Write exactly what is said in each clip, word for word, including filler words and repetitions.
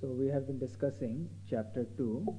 So we have been discussing chapter two,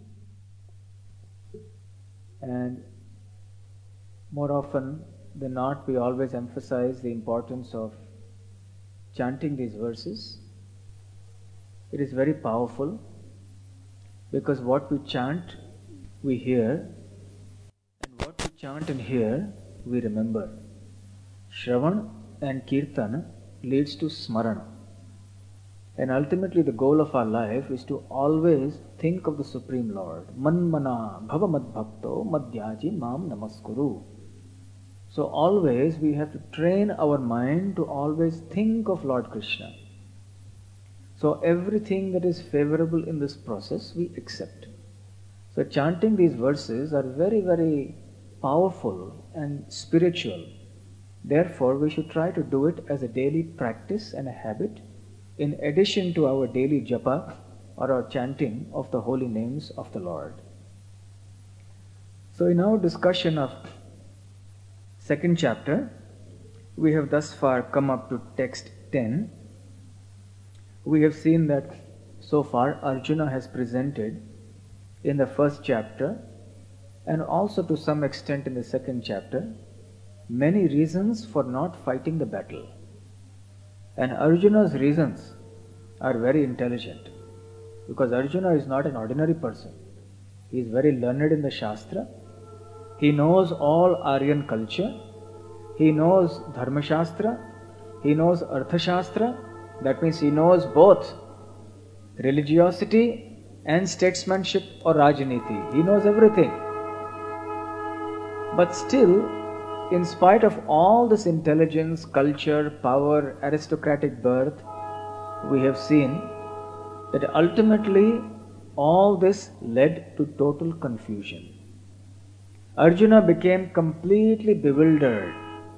and more often than not we always emphasize the importance of chanting these verses. It is very powerful because what we chant we hear, and what we chant and hear we remember. Shravan and Kirtan leads to Smarana. And ultimately the goal of our life is to always think of the Supreme Lord. Manmana bhava madbhakto madhyaji mam namaskuru. So always we have to train our mind to always think of Lord Krishna. So everything that is favorable in this process we accept. So chanting these verses are very very powerful and spiritual. Therefore we should try to do it as a daily practice and a habit, in addition to our daily japa or our chanting of the holy names of the Lord. So in our discussion of second chapter, we have thus far come up to text ten. We have seen that so far Arjuna has presented in the first chapter, and also to some extent in the second chapter, many reasons for not fighting the battle. And Arjuna's reasons are very intelligent, because Arjuna is not an ordinary person. He is very learned in the Shastra. He knows all Aryan culture. He knows Dharma Shastra. He knows Artha Shastra. That means he knows both religiosity and statesmanship or Rajniti. He knows everything. But still, in spite of all this intelligence, culture, power, aristocratic birth, we have seen that ultimately all this led to total confusion. Arjuna became completely bewildered.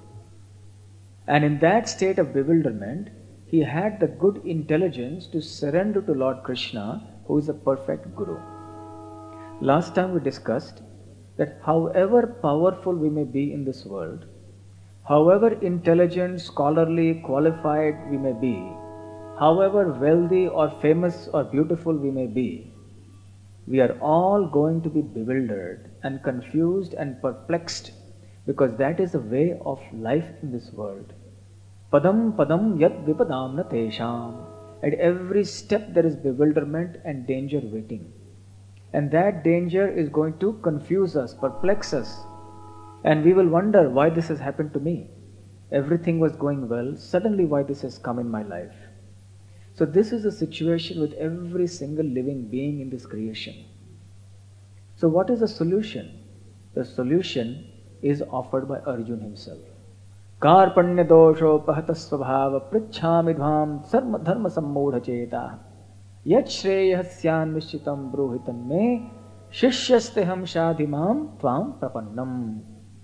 And in that state of bewilderment, he had the good intelligence to surrender to Lord Krishna, who is a perfect Guru. Last time we discussed that however powerful we may be in this world, however intelligent, scholarly, qualified we may be, however wealthy or famous or beautiful we may be, we are all going to be bewildered and confused and perplexed, because that is the way of life in this world. Padam padam yat vipadam na tesham. At every step there is bewilderment and danger waiting. And that danger is going to confuse us, perplex us. And we will wonder why this has happened to me. Everything was going well, suddenly why this has come in my life. So this is the situation with every single living being in this creation. So what is the solution? The solution is offered by Arjuna himself. Karpanya dosho pahata svabhava prichhami dhvam sarma dharma sammudha cheta yat shreyasyan nishchitam bruhitan me shishyasteham shadhimam tvam prapannam.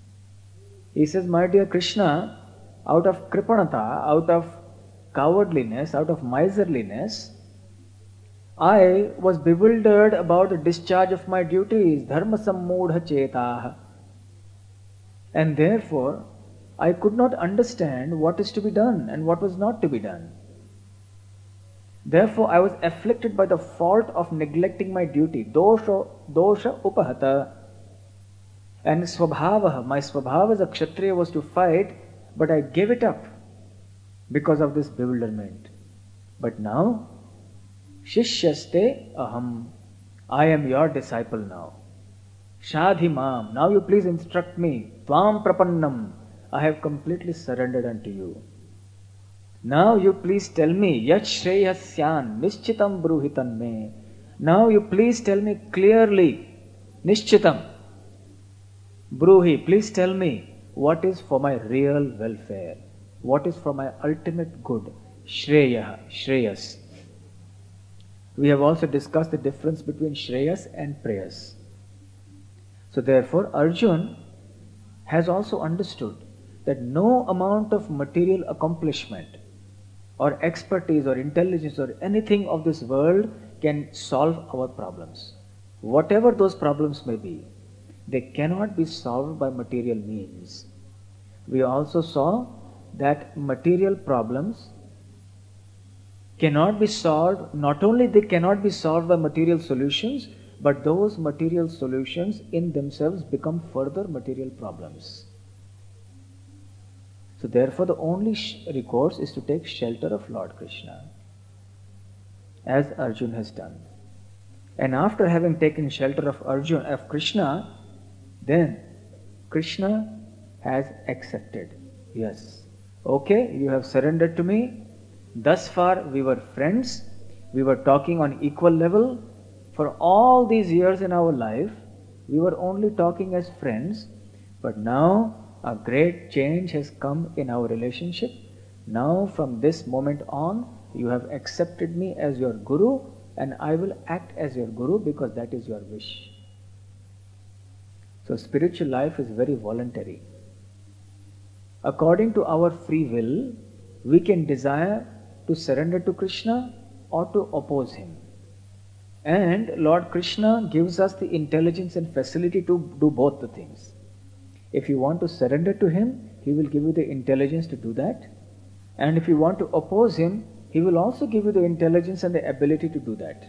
He says, my dear Krishna, out of kripanata, out of cowardliness, out of miserliness, I was bewildered about the discharge of my duties, dharma sammudha chetaha. And therefore, I could not understand what is to be done and what was not to be done. Therefore, I was afflicted by the fault of neglecting my duty, dosha, dosha upahata. And swabhava, my swabhava as a kshatriya was to fight, but I gave it up because of this bewilderment. But now, shishyaste aham, I am your disciple now. Shadhimam, now you please instruct me. Tvam prapannam, I have completely surrendered unto you. Now you please tell me, yat shreyasyan nishchitam bruhitan me. Now you please tell me clearly, nishchitam, bruhi, please tell me what is for my real welfare, what is for my ultimate good, shreya, shreyas. We have also discussed the difference between shreyas and preyas. So therefore, Arjuna has also understood that no amount of material accomplishment or expertise or intelligence or anything of this world can solve our problems. Whatever those problems may be, they cannot be solved by material means. We also saw that material problems cannot be solved, not only they cannot be solved by material solutions, but those material solutions in themselves become further material problems. So therefore the only sh- recourse is to take shelter of Lord Krishna, as Arjuna has done. And after having taken shelter of Arjuna, of Krishna, then Krishna has accepted. Yes, okay, you have surrendered to me. Thus far we were friends, we were talking on equal level. For all these years in our life, we were only talking as friends, but now a great change has come in our relationship. Now from this moment on, you have accepted me as your Guru, and I will act as your Guru because that is your wish. So spiritual life is very voluntary. According to our free will, we can desire to surrender to Krishna or to oppose him. And Lord Krishna gives us the intelligence and facility to do both the things. If you want to surrender to him, he will give you the intelligence to do that. And if you want to oppose him, he will also give you the intelligence and the ability to do that.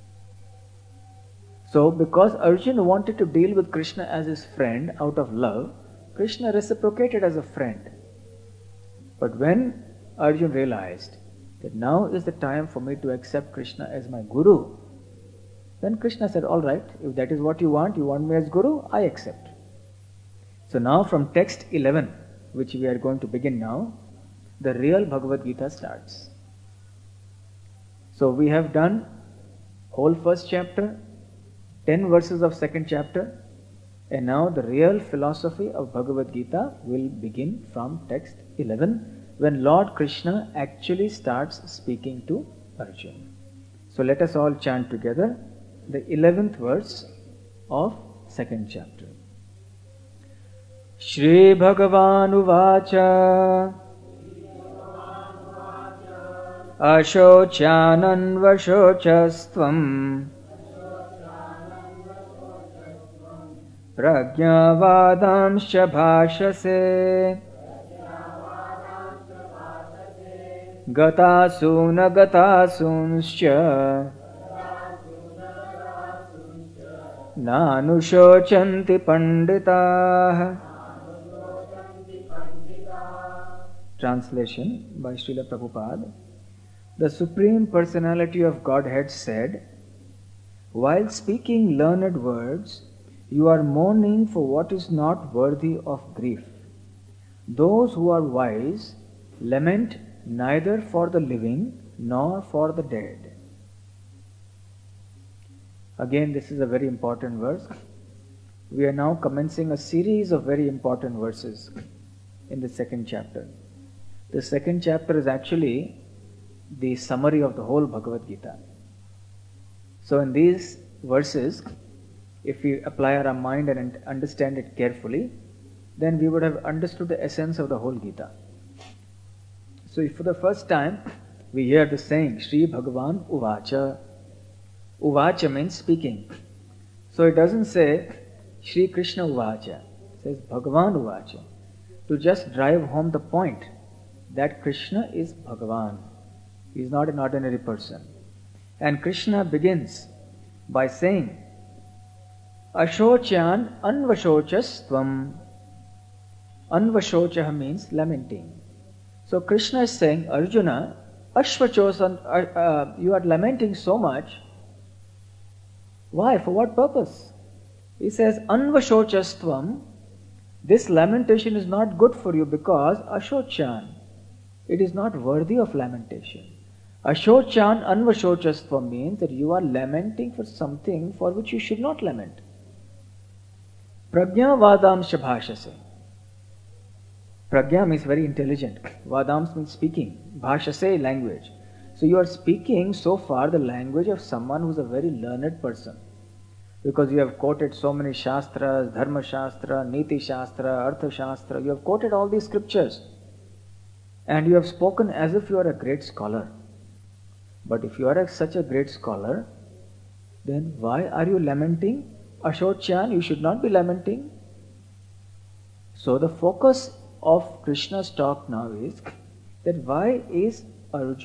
So, because Arjuna wanted to deal with Krishna as his friend out of love, Krishna reciprocated as a friend. But when Arjuna realized that now is the time for me to accept Krishna as my Guru, then Krishna said, all right, if that is what you want, you want me as Guru, I accept. So now from text eleven, which we are going to begin now, the real Bhagavad Gita starts. So we have done whole first chapter, ten verses of second chapter, and now the real philosophy of Bhagavad Gita will begin from text eleven, when Lord Krishna actually starts speaking to Arjuna. So let us all chant together the eleventh verse of second chapter. Shri Bhagavan Uvacha Ashochananvashocastvam Pragyavadamscha bhashase Gatasuna gatasunscha Nanushocanti panditah. Translation by Srila Prabhupada. The Supreme Personality of Godhead said, while speaking learned words, you are mourning for what is not worthy of grief. Those who are wise lament neither for the living nor for the dead. Again, this is a very important verse. We are now commencing a series of very important verses in the second chapter. The second chapter is actually the summary of the whole Bhagavad Gita. So in these verses, if we apply our mind and understand it carefully, then we would have understood the essence of the whole Gita. So if for the first time we hear the saying, Shri Bhagavan Uvacha. Uvacha means speaking. So it doesn't say Shri Krishna Uvacha. It says Bhagavan Uvacha. To just drive home the point that Krishna is Bhagavan. He is not an ordinary person. And Krishna begins by saying, Ashochan anvashochas tvam. Anvashocha means lamenting. So Krishna is saying, Arjuna, Ashvachosan, uh, uh, you are lamenting so much. Why? For what purpose? He says, Anvashochas tvam. This lamentation is not good for you because Ashochan. It is not worthy of lamentation. Ashochan anvashochastvam means that you are lamenting for something for which you should not lament. Prajna vadamsha bhashase. Prajna means very intelligent. Vadams means speaking. Bhashase, language. So you are speaking so far the language of someone who is a very learned person. Because you have quoted so many shastras, dharma shastra, niti shastra, artha shastra. You have quoted all these scriptures. And you have spoken as if you are a great scholar. But if you are a, such a great scholar, then why are you lamenting? Ashochan, you should not be lamenting. So the focus of Krishna's talk now is that why is Arjuna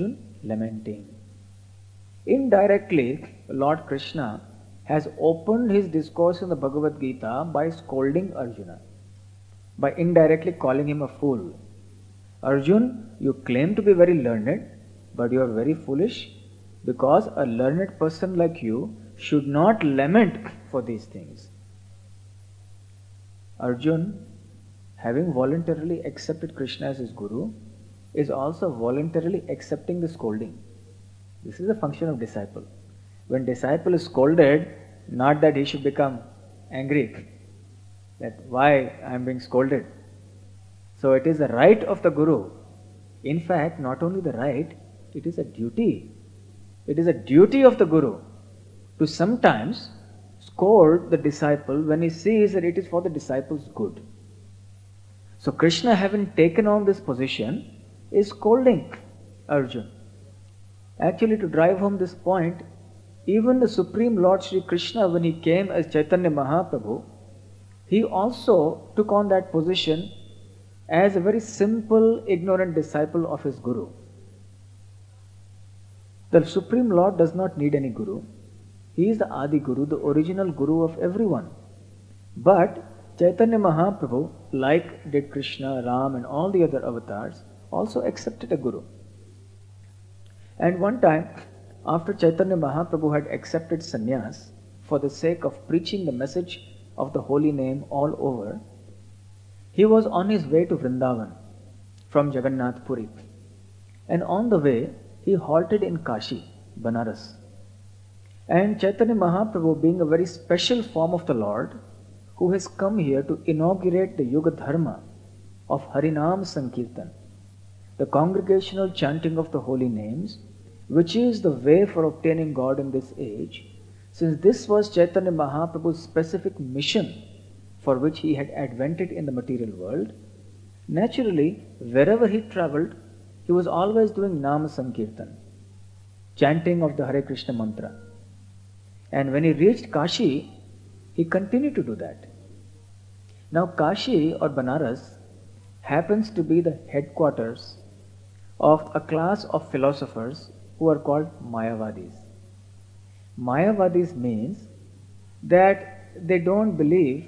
lamenting. Indirectly, Lord Krishna has opened his discourse in the Bhagavad Gita by scolding Arjuna, by indirectly calling him a fool. Arjun, you claim to be very learned, but you are very foolish, because a learned person like you should not lament for these things. Arjun, having voluntarily accepted Krishna as his guru, is also voluntarily accepting the scolding. This is the function of disciple. When disciple is scolded, not that he should become angry, that why I am being scolded. So it is the right of the guru. In fact, not only the right, it is a duty. It is a duty of the guru to sometimes scold the disciple when he sees that it is for the disciple's good. So Krishna, having taken on this position, is scolding Arjuna. Actually, to drive home this point, even the Supreme Lord Sri Krishna, when he came as Chaitanya Mahaprabhu, he also took on that position as a very simple, ignorant disciple of his guru. The Supreme Lord does not need any guru. He is the Adi Guru, the original guru of everyone. But Chaitanya Mahaprabhu, like did Krishna, Ram and all the other avatars, also accepted a guru. And one time, after Chaitanya Mahaprabhu had accepted sannyas for the sake of preaching the message of the holy name all over, he was on his way to Vrindavan from Jagannath Puri. And on the way, he halted in Kashi, Banaras. And Chaitanya Mahaprabhu, being a very special form of the Lord, who has come here to inaugurate the Yuga Dharma of Harinam Sankirtan, the congregational chanting of the holy names, which is the way for obtaining God in this age, since this was Chaitanya Mahaprabhu's specific mission for which he had advented in the material world, naturally, wherever he travelled, he was always doing Nama Sankirtan, chanting of the Hare Krishna mantra. And when he reached Kashi, he continued to do that. Now Kashi or Banaras happens to be the headquarters of a class of philosophers who are called Mayavadis. Mayavadis means that they don't believe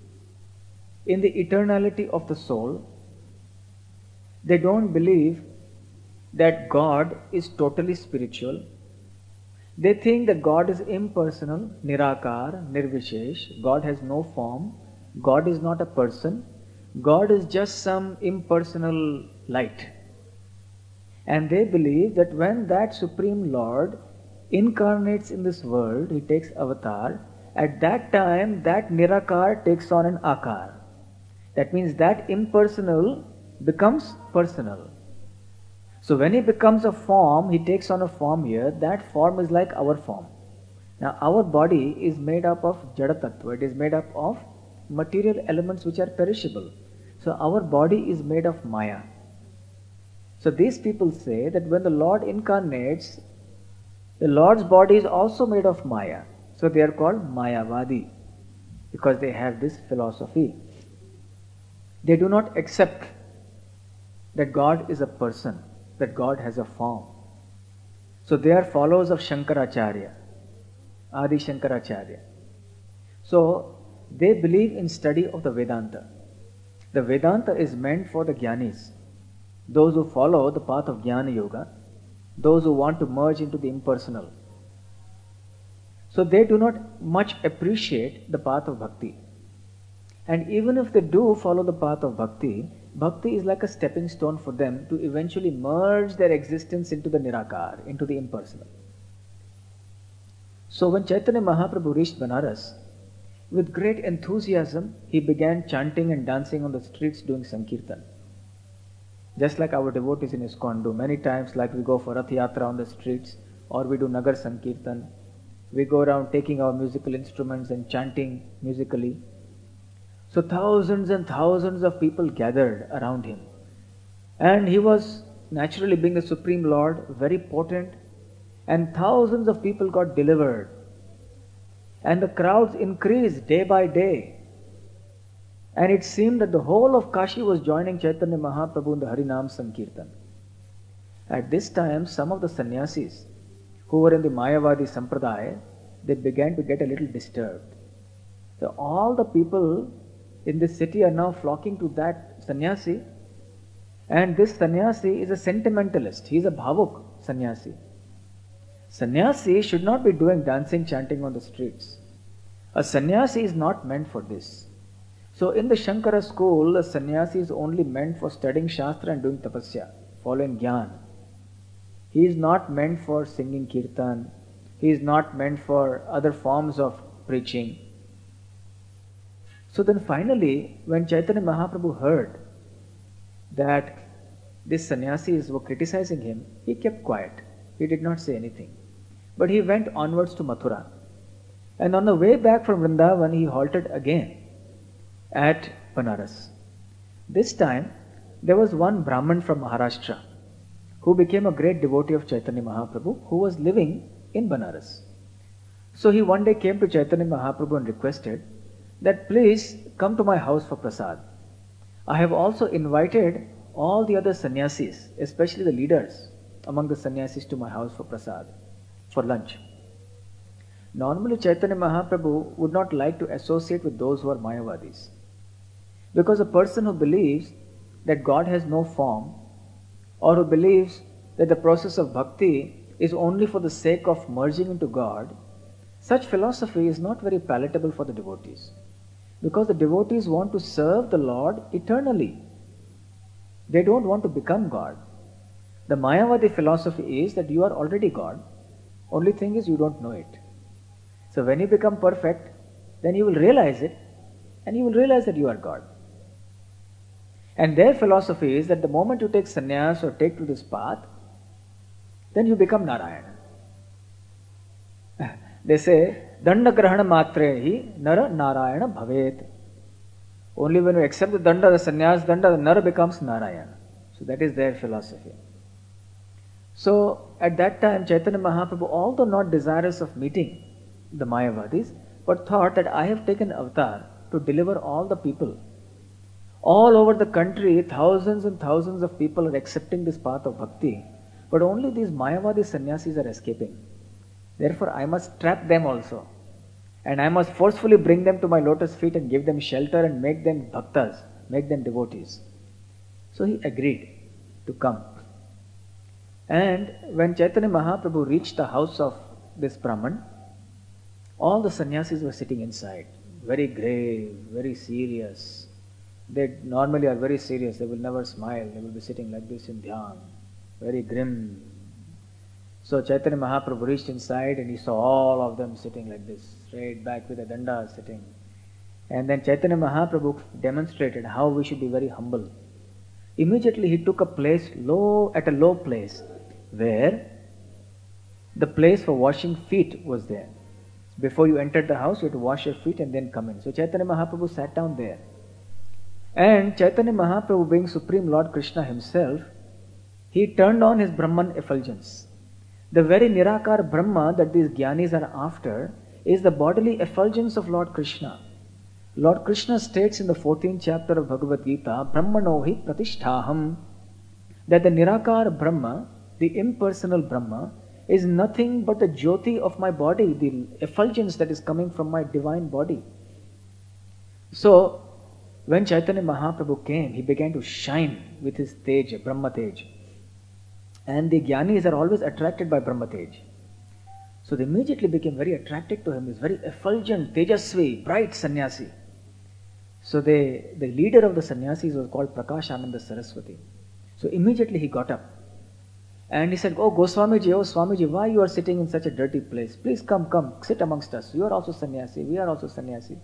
in the eternality of the soul. They don't believe that God is totally spiritual. They think that God is impersonal, nirakar, nirvishesh. God has no form. God is not a person. God is just some impersonal light. And they believe that when that Supreme Lord incarnates in this world, he takes avatar, at that time that nirakar takes on an akar. That means that impersonal becomes personal. So when he becomes a form, he takes on a form here, that form is like our form. Now our body is made up of Jada Tattva, it is made up of material elements which are perishable. So our body is made of Maya. So these people say that when the Lord incarnates, the Lord's body is also made of Maya. So they are called Mayavadi because they have this philosophy. They do not accept that God is a person, that God has a form. So they are followers of Shankaracharya, Adi Shankaracharya. So they believe in study of the Vedanta. The Vedanta is meant for the Jnanis, those who follow the path of Jnana Yoga, those who want to merge into the impersonal. So they do not much appreciate the path of Bhakti. And even if they do follow the path of Bhakti, Bhakti is like a stepping stone for them to eventually merge their existence into the Nirakar, into the impersonal. So when Chaitanya Mahaprabhu reached Banaras, with great enthusiasm, he began chanting and dancing on the streets doing Sankirtan. Just like our devotees in ISKCON do many times, like we go for Rath Yatra on the streets, or we do Nagar Sankirtan. We go around taking our musical instruments and chanting musically. So thousands and thousands of people gathered around him. And he was, naturally being the Supreme Lord, very potent. And thousands of people got delivered. And the crowds increased day by day. And it seemed that the whole of Kashi was joining Chaitanya Mahaprabhu in the Harinam Sankirtan. At this time, some of the sannyasis who were in the Mayavadi Sampradaya, they began to get a little disturbed. So all the people in this city are now flocking to that sannyasi, and this sannyasi is a sentimentalist. He is a bhavuk sannyasi. Sannyasi should not be doing dancing, chanting on the streets. A sannyasi is not meant for this. So in the Shankara school, a sannyasi is only meant for studying Shastra and doing tapasya, following Gyan. He is not meant for singing kirtan. He is not meant for other forms of preaching. So then finally, when Chaitanya Mahaprabhu heard that these sannyasis were criticizing him, he kept quiet. He did not say anything. But he went onwards to Mathura. And on the way back from Vrindavan, he halted again at Banaras. This time, there was one Brahman from Maharashtra who became a great devotee of Chaitanya Mahaprabhu, who was living in Banaras. So he one day came to Chaitanya Mahaprabhu and requested that please come to my house for prasad. I have also invited all the other sannyasis, especially the leaders among the sannyasis, to my house for prasad, for lunch. Normally Chaitanya Mahaprabhu would not like to associate with those who are Mayavadis, because a person who believes that God has no form, or who believes that the process of bhakti is only for the sake of merging into God, such philosophy is not very palatable for the devotees. Because the devotees want to serve the Lord eternally. They don't want to become God. The Mayavadi philosophy is that you are already God. Only thing is you don't know it. So when you become perfect, then you will realize it, and you will realize that you are God. And their philosophy is that the moment you take sannyas or take to this path, then you become Narayana. They say, Danda grahana matrehi nara Narayana bhavet. Only when you accept the danda, the sannyas danda, the nara becomes Narayana. So that is their philosophy. So at that time, Chaitanya Mahaprabhu, although not desirous of meeting the Mayavadis, but thought that I have taken avatar to deliver all the people. All over the country, thousands and thousands of people are accepting this path of bhakti, but only these Mayavadi sannyasis are escaping. Therefore, I must trap them also. And I must forcefully bring them to my lotus feet and give them shelter and make them bhaktas, make them devotees. So he agreed to come. And when Chaitanya Mahaprabhu reached the house of this Brahman, all the sannyasis were sitting inside, very grave, very serious. They normally are very serious, they will never smile, they will be sitting like this in dhyan, very grim. So Chaitanya Mahaprabhu reached inside and he saw all of them sitting like this, straight back with a danda sitting. And then Chaitanya Mahaprabhu demonstrated how we should be very humble. Immediately he took a place low, at a low place, where the place for washing feet was there. Before you entered the house, you had to wash your feet and then come in. So Chaitanya Mahaprabhu sat down there. And Chaitanya Mahaprabhu, being Supreme Lord Krishna himself, he turned on his Brahman effulgence. The very Nirakar Brahma that these Jnanis are after is the bodily effulgence of Lord Krishna. Lord Krishna states in the fourteenth chapter of Bhagavad Gita, Brahmanohi Pratisthaham, that the Nirakar Brahma, the impersonal Brahma, is nothing but the Jyoti of my body, the effulgence that is coming from my divine body. So, when Chaitanya Mahaprabhu came, he began to shine with his Tej, Brahma Tej. And the Jnanis are always attracted by Brahma Tej. So they immediately became very attracted to him. He's very effulgent, Tejasvi, bright sannyasi. So they, the leader of the sannyasis was called Prakashananda Saraswati. So immediately he got up. And he said, oh Goswamiji, oh Swamiji, why you are sitting in such a dirty place? Please come, come, sit amongst us. You are also sannyasi, we are also sannyasi.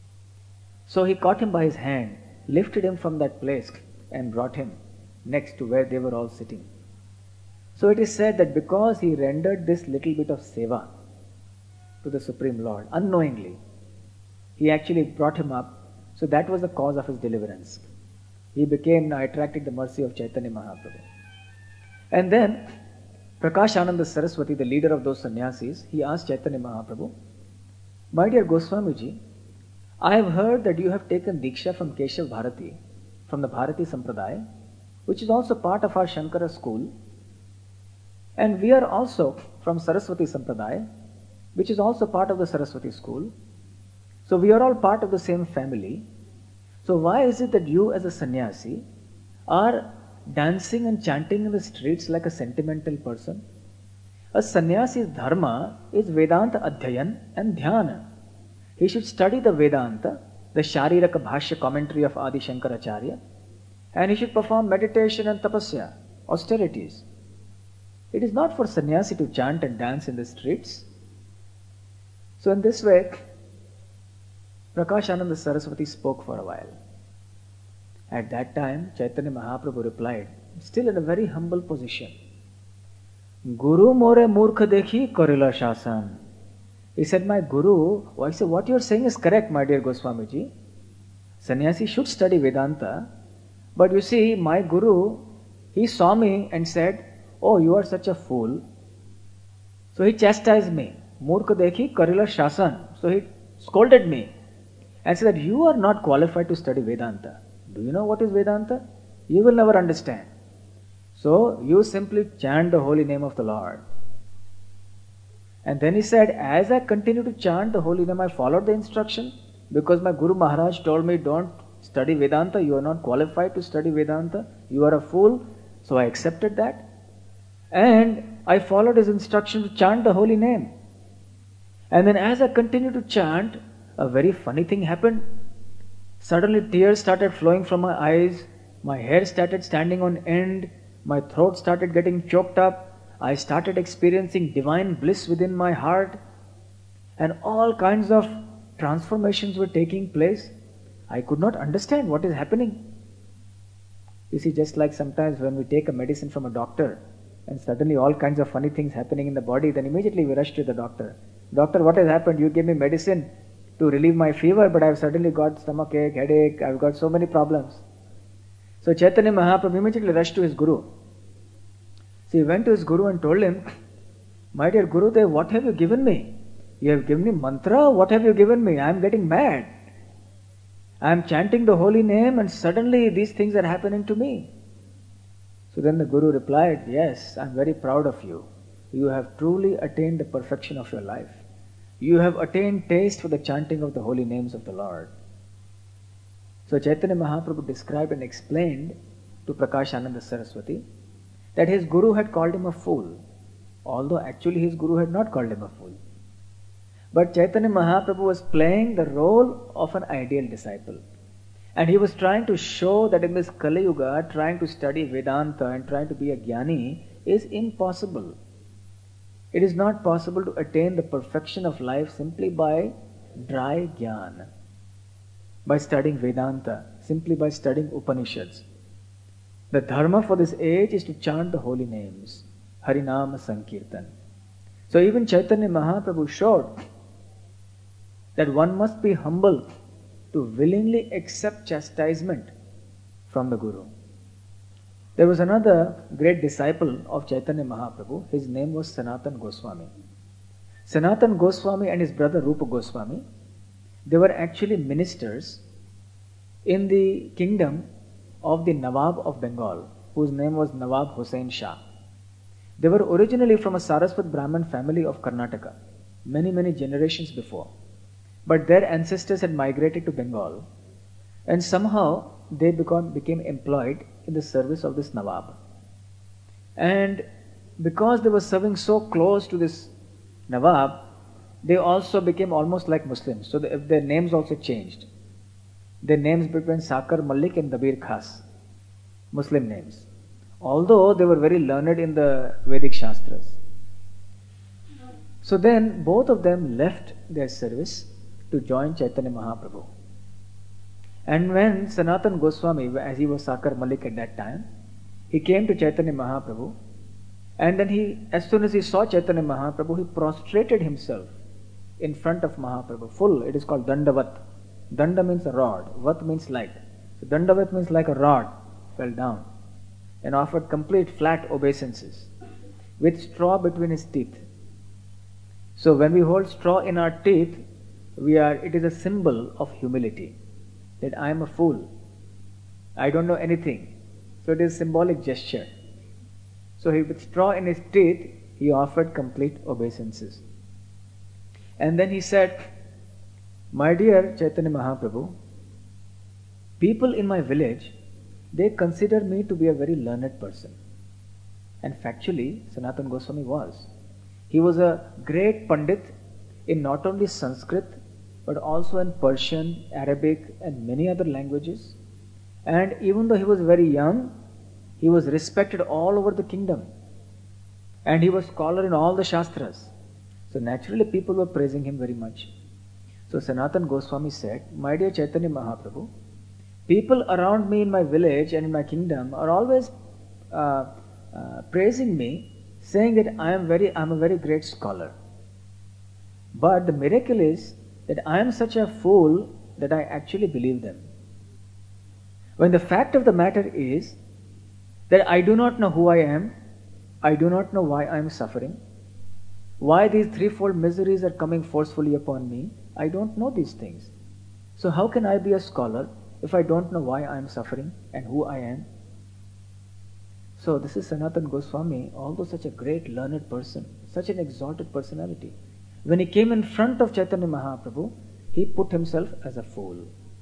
So he caught him by his hand, lifted him from that place and brought him next to where they were all sitting. So it is said that because he rendered this little bit of seva to the Supreme Lord, unknowingly, he actually brought him up. So that was the cause of his deliverance. He became, attracted the mercy of Chaitanya Mahaprabhu. And then, Prakashananda Saraswati, the leader of those sannyasis, he asked Chaitanya Mahaprabhu, my dear Goswamiji, I have heard that you have taken Diksha from Keshav Bharati, from the Bharati Sampradaya, which is also part of our Shankara school. And we are also from Saraswati Sampradaya, which is also part of the Saraswati school. So we are all part of the same family. So why is it that you as a sannyasi are dancing and chanting in the streets like a sentimental person? A sannyasi's dharma is Vedanta Adhyayan and Dhyana. He should study the Vedanta, the Shariraka Bhashya commentary of Adi Shankaracharya, and he should perform meditation and tapasya, austerities. It is not for sannyasi to chant and dance in the streets. So in this way, Prakashananda Saraswati spoke for a while. At that time, Chaitanya Mahaprabhu replied, still in a very humble position, Guru more murkha dekhi karila shasan. He said, my Guru, I said, what you are saying is correct, my dear Goswamiji. Sannyasi should study Vedanta. But you see, my Guru, he saw me and said, oh, you are such a fool. So he chastised me. Murkha dekhi karila shasan. So he scolded me and said that you are not qualified to study Vedanta. Do you know what is Vedanta? You will never understand. So you simply chant the holy name of the Lord. And then he said, as I continue to chant the holy name, I followed the instruction because my Guru Maharaj told me, don't study Vedanta, you are not qualified to study Vedanta, you are a fool. So I accepted that. And I followed his instruction to chant the holy name. And then as I continued to chant, a very funny thing happened. Suddenly tears started flowing from my eyes, my hair started standing on end, my throat started getting choked up, I started experiencing divine bliss within my heart, and all kinds of transformations were taking place. I could not understand what is happening. You see, just like sometimes when we take a medicine from a doctor and suddenly all kinds of funny things happening in the body, then immediately we rush to the doctor. Doctor, what has happened? You gave me medicine to relieve my fever, but I've suddenly got stomach ache, headache, I've got so many problems. So Chaitanya Mahaprabhu immediately rushed to his Guru. So he went to his Guru and told him, my dear Gurudev, what have you given me? You have given me mantra, what have you given me? I am getting mad. I am chanting the holy name and suddenly these things are happening to me. So then the Guru replied, yes, I am very proud of you. You have truly attained the perfection of your life. You have attained taste for the chanting of the holy names of the Lord. So Chaitanya Mahaprabhu described and explained to Prakashananda Saraswati that his Guru had called him a fool, although actually his Guru had not called him a fool. But Chaitanya Mahaprabhu was playing the role of an ideal disciple. And he was trying to show that in this Kali Yuga, trying to study Vedanta and trying to be a Jnani is impossible. It is not possible to attain the perfection of life simply by dry Jnana, by studying Vedanta, simply by studying Upanishads. The dharma for this age is to chant the holy names, Harinama Sankirtan. So even Chaitanya Mahaprabhu showed that one must be humble to willingly accept chastisement from the Guru. There was another great disciple of Chaitanya Mahaprabhu. His name was Sanatan Goswami. Sanatan Goswami and his brother Rupa Goswami, they were actually ministers in the kingdom of the Nawab of Bengal, whose name was Nawab Hussain Shah. They were originally from a Saraswat Brahmin family of Karnataka, many, many generations before. But their ancestors had migrated to Bengal, and somehow they become, became employed in the service of this Nawab. And because they were serving so close to this Nawab, they also became almost like Muslims. So the, their names also changed. Their names between Sakar Malik and Dabir Khas, Muslim names. Although they were very learned in the Vedic Shastras. So then both of them left their service to join Chaitanya Mahaprabhu. And when Sanatan Goswami, as he was Sakar Malik at that time, he came to Chaitanya Mahaprabhu, and then he, as soon as he saw Chaitanya Mahaprabhu, he prostrated himself in front of Mahaprabhu, full. It is called Dandavat. Danda means a rod, Vat means like. So Dandavat means like a rod, fell down, and offered complete flat obeisances with straw between his teeth. So when we hold straw in our teeth, we are, it is a symbol of humility, that I am a fool, I don't know anything. So it is a symbolic gesture. So he, with straw in his teeth, he offered complete obeisances. And then he said, "My dear Chaitanya Mahaprabhu, people in my village, they consider me to be a very learned person." And factually, Sanatana Goswami was. He was a great Pandit in not only Sanskrit, but also in Persian, Arabic, and many other languages. And even though he was very young, he was respected all over the kingdom. And he was scholar in all the Shastras. So naturally people were praising him very much. So Sanatana Goswami said, "My dear Chaitanya Mahaprabhu, people around me in my village and in my kingdom are always uh, uh, praising me, saying that I am very, I am a very great scholar. But the miracle is that I am such a fool that I actually believe them. When the fact of the matter is that I do not know who I am, I do not know why I am suffering, why these threefold miseries are coming forcefully upon me, I don't know these things. So how can I be a scholar if I don't know why I am suffering and who I am?" So this is Sanatana Goswami, although such a great learned person, such an exalted personality. When he came in front of Chaitanya Mahaprabhu, he put himself as a fool.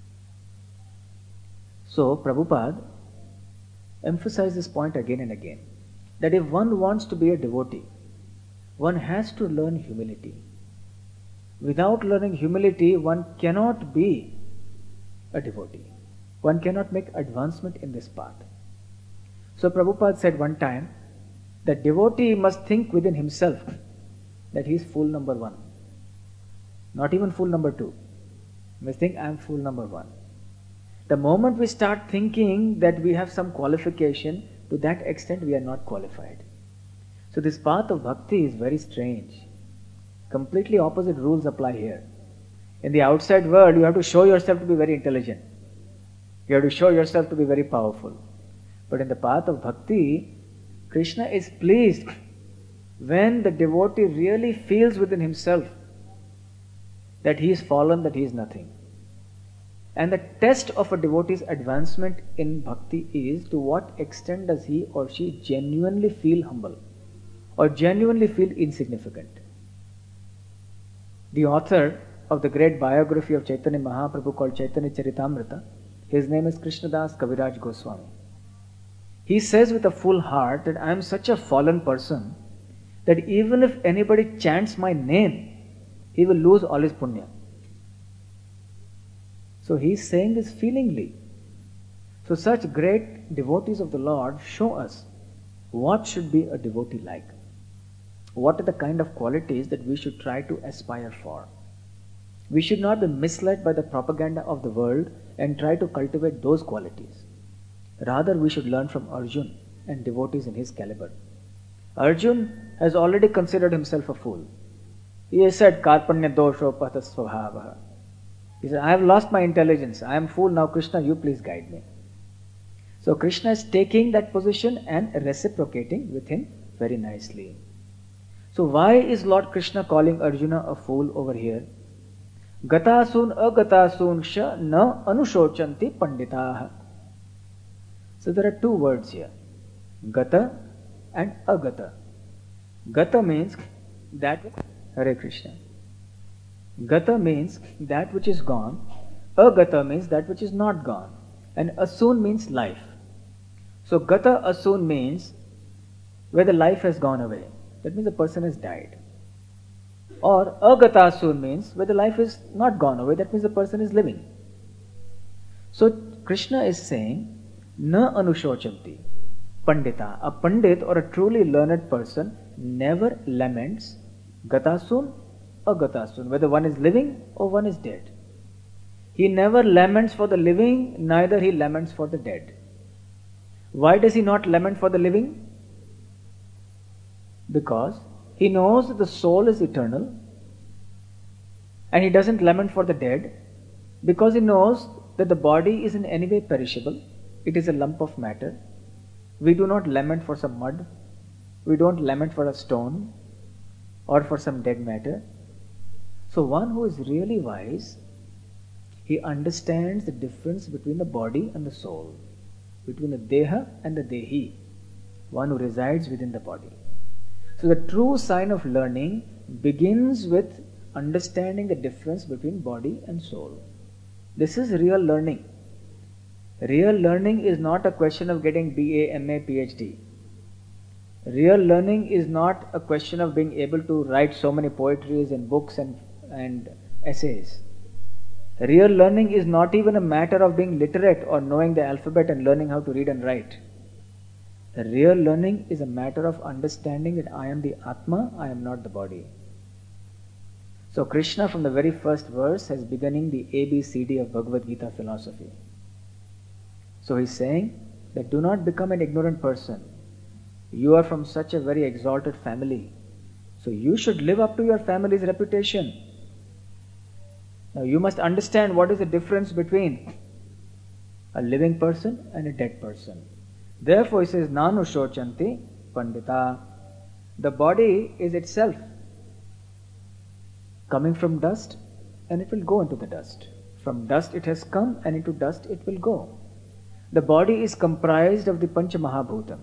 So Prabhupada emphasized this point again and again, that if one wants to be a devotee, one has to learn humility. Without learning humility, one cannot be a devotee. One cannot make advancement in this path. So Prabhupada said one time that devotee must think within himself that he is fool number one. Not even fool number two. He must think, I am fool number one. The moment we start thinking that we have some qualification, to that extent we are not qualified. So this path of bhakti is very strange. Completely opposite rules apply here. In the outside world, you have to show yourself to be very intelligent. You have to show yourself to be very powerful. But in the path of bhakti, Krishna is pleased when the devotee really feels within himself that he is fallen, that he is nothing. And the test of a devotee's advancement in bhakti is to what extent does he or she genuinely feel humble or genuinely feel insignificant. The author of the great biography of Chaitanya Mahaprabhu called Chaitanya Charitamrita, his name is Krishnadas Kaviraj Goswami. He says with a full heart that I am such a fallen person that even if anybody chants my name, he will lose all his punya. So he is saying this feelingly. So such great devotees of the Lord show us what should be a devotee like. What are the kind of qualities that we should try to aspire for? We should not be misled by the propaganda of the world and try to cultivate those qualities. Rather, we should learn from Arjun and devotees in his caliber. Arjun has already considered himself a fool. He has said, Karpanya dosho patasvabhavaha. He said, I have lost my intelligence. I am a fool now. Krishna, you please guide me. So Krishna is taking that position and reciprocating with him very nicely. So why is Lord Krishna calling Arjuna a fool over here? Gatasun agatasun sha na anushochanti panditaha. So there are two words here, Gata and Agata. Gata means that, Hare Krishna. Gata means that which is gone, Agata means that which is not gone, and Asun means life. So Gata Asun means where the life has gone away. That means the person has died. Or Agata Asun means where the life is not gone away. That means the person is living. So Krishna is saying, Na anushochanti pandita. A pandit or a truly learned person never laments gatasun or gatasun, whether one is living or one is dead. He never laments for the living, neither he laments for the dead. Why does he not lament for the living? Because he knows that the soul is eternal, and he doesn't lament for the dead because he knows that the body is in any way perishable. It is a lump of matter. We do not lament for some mud. We don't lament for a stone or for some dead matter. So one who is really wise, he understands the difference between the body and the soul, between the deha and the dehi. one who resides within the body. So the true sign of learning begins with understanding the difference between body and soul. This is real learning. Real learning is not a question of getting B A, M A, PhD. Real learning is not a question of being able to write so many poetries and books and, and essays. Real learning is not even a matter of being literate or knowing the alphabet and learning how to read and write. The real learning is a matter of understanding that I am the Atma, I am not the body. So Krishna from the very first verse has beginning the A B C D of Bhagavad Gita philosophy. So he's saying that do not become an ignorant person. You are from such a very exalted family. So you should live up to your family's reputation. Now you must understand what is the difference between a living person and a dead person. Therefore he says, Nanu shochanti pandita. The body is itself coming from dust and it will go into the dust. From dust it has come and into dust it will go. The body is comprised of the Pancha Mahabhuta.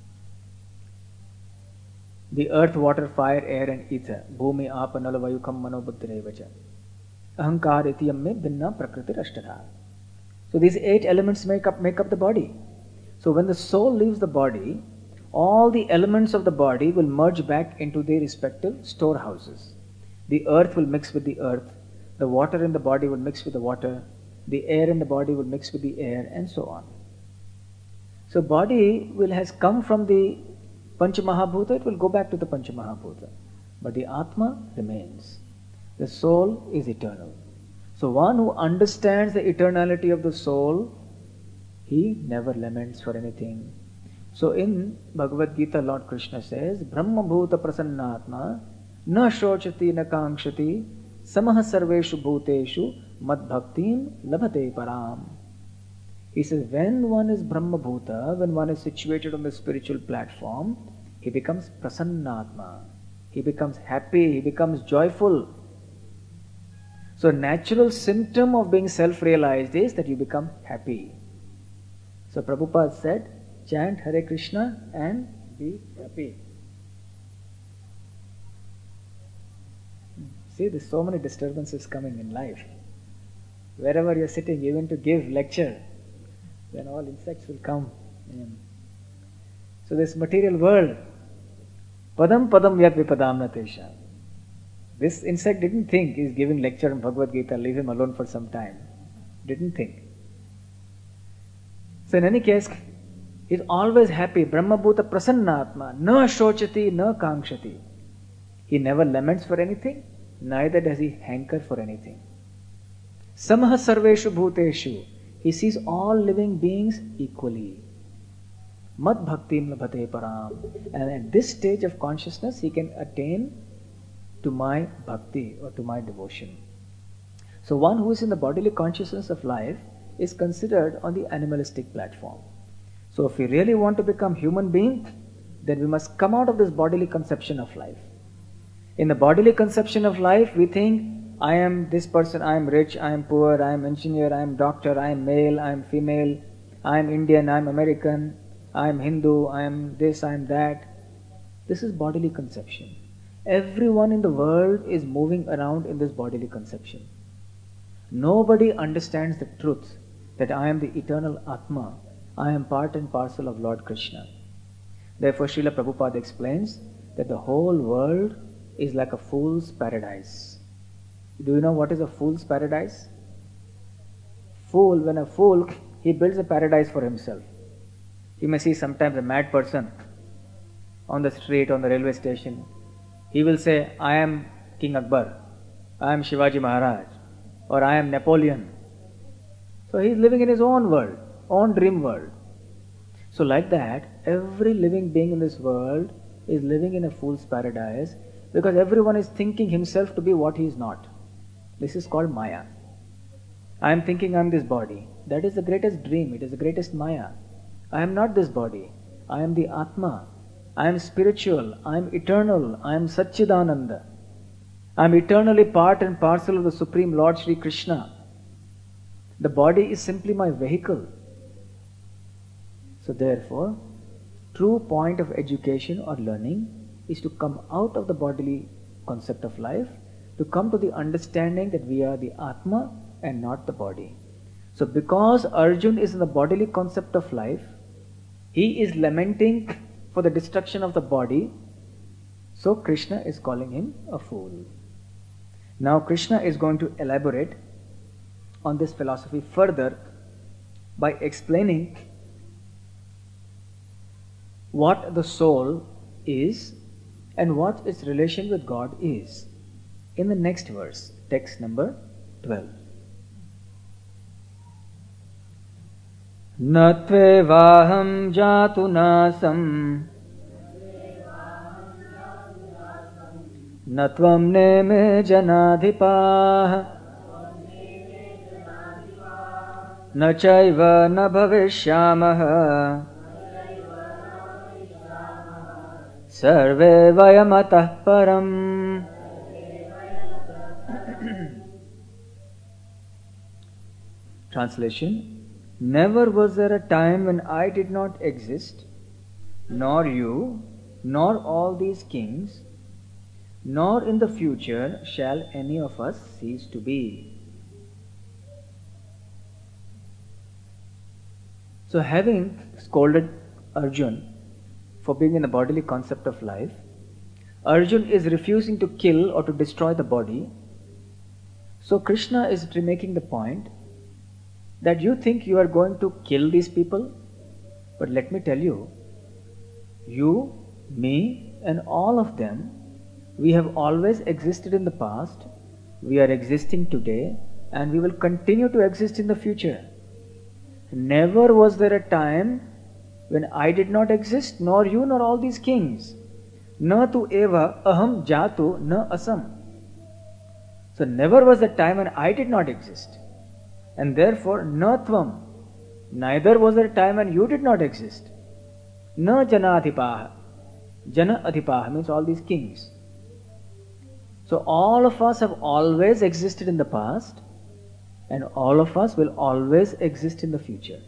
The earth, water, fire, air and ether. Bhumi, apa, nala, vayukam, mano, buddhirevacha. Ahankar, itiyam me, binna, prakriti, ashtadha. So these eight elements make up, make up the body. So when the soul leaves the body, all the elements of the body will merge back into their respective storehouses. The earth will mix with the earth. The water in the body will mix with the water. The air in the body will mix with the air and so on. So body will has come from the Pancha Mahabhuta, it will go back to the Pancha Mahabhuta. But the Atma remains. The soul is eternal. So one who understands the eternality of the soul, he never laments for anything. So in Bhagavad Gita, Lord Krishna says, Brahma Bhuta Prasannatma na shochati na kankshati samaha sarveshu bhuteshu mad bhaktim labhate param. He says, when one is Brahma Bhuta, when one is situated on the spiritual platform, he becomes Prasannatma. He becomes happy, he becomes joyful. So natural symptom of being self-realized is that you become happy. So Prabhupada said, chant Hare Krishna and be happy. See, there's so many disturbances coming in life. Wherever you're sitting, even to give lecture, then all insects will come in. So this material world, padam padam yat vipadam natesha. This insect didn't think he's giving lecture on Bhagavad Gita, leave him alone for some time. Didn't think. So in any case, he's always happy. Brahma Bhuta Prasannatma, na shochati, na kankshati. He never laments for anything, neither does he hanker for anything. Samaha sarveshu bhuteshu. He sees all living beings equally. Mad bhaktim labhate param. And at this stage of consciousness, he can attain to my bhakti or to my devotion. So one who is in the bodily consciousness of life is considered on the animalistic platform. So if we really want to become human being, then we must come out of this bodily conception of life. In the bodily conception of life, we think, I am this person, I am rich, I am poor, I am engineer, I am doctor, I am male, I am female, I am Indian, I am American, I am Hindu, I am this, I am that. This is bodily conception. Everyone in the world is moving around in this bodily conception. Nobody understands the truth that I am the eternal Atma. I am part and parcel of Lord Krishna. Therefore, Srila Prabhupada explains that the whole world is like a fool's paradise. Do you know what is a fool's paradise? Fool, when a fool, he builds a paradise for himself. You may see sometimes a mad person on the street, on the railway station. He will say, I am King Akbar, I am Shivaji Maharaj, or I am Napoleon. So he is living in his own world, own dream world. So like that, every living being in this world is living in a fool's paradise because everyone is thinking himself to be what he is not. This is called Maya. I am thinking I am this body. That is the greatest dream. It is the greatest Maya. I am not this body. I am the Atma. I am spiritual. I am eternal. I am Satchidananda. I am eternally part and parcel of the Supreme Lord Sri Krishna. The body is simply my vehicle. So therefore, true point of education or learning is to come out of the bodily concept of life, to come to the understanding that we are the Atma and not the body. So because Arjun is in the bodily concept of life, he is lamenting for the destruction of the body, so Krishna is calling him a fool. Now Krishna is going to elaborate on this philosophy further by explaining what the soul is and what its relation with God is in the next verse, text number twelve. Na tvevaham jatu nasam na tvam ne me janadhipah na chaiva na bhavishyamah sarve vayamatah param. Translation: never was there a time when I did not exist, nor you, nor all these kings, nor in the future shall any of us cease to be. So having scolded Arjun for being in the bodily concept of life, Arjun is refusing to kill or to destroy the body. So Krishna is making the point that you think you are going to kill these people, but let me tell you, you, me, and all of them, we have always existed in the past, we are existing today, and we will continue to exist in the future. Never was there a time when I did not exist, nor you, nor all these kings. Na tu eva aham jatu na asam. So never was a time when I did not exist. And therefore, na tvam, neither was there a time when you did not exist. Na janadhipaha. Jana adhipaha means all these kings. So all of us have always existed in the past, and all of us will always exist in the future.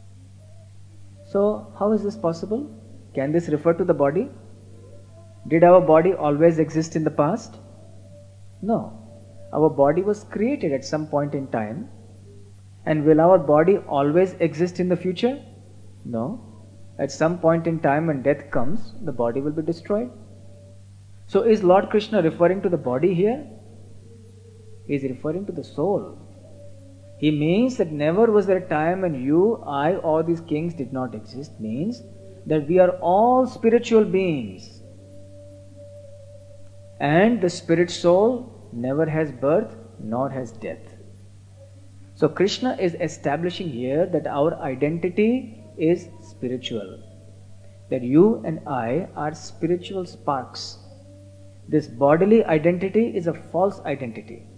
So how is this possible? Can this refer to the body? Did our body always exist in the past? No. Our body was created at some point in time. And will our body always exist in the future? No. At some point in time when death comes, the body will be destroyed. So is Lord Krishna referring to the body here? He is referring to the soul. He means that never was there a time when you, I, or these kings did not exist, means that we are all spiritual beings. And the spirit soul never has birth nor has death. So Krishna is establishing here that our identity is spiritual. That you and I are spiritual sparks. This bodily identity is a false identity.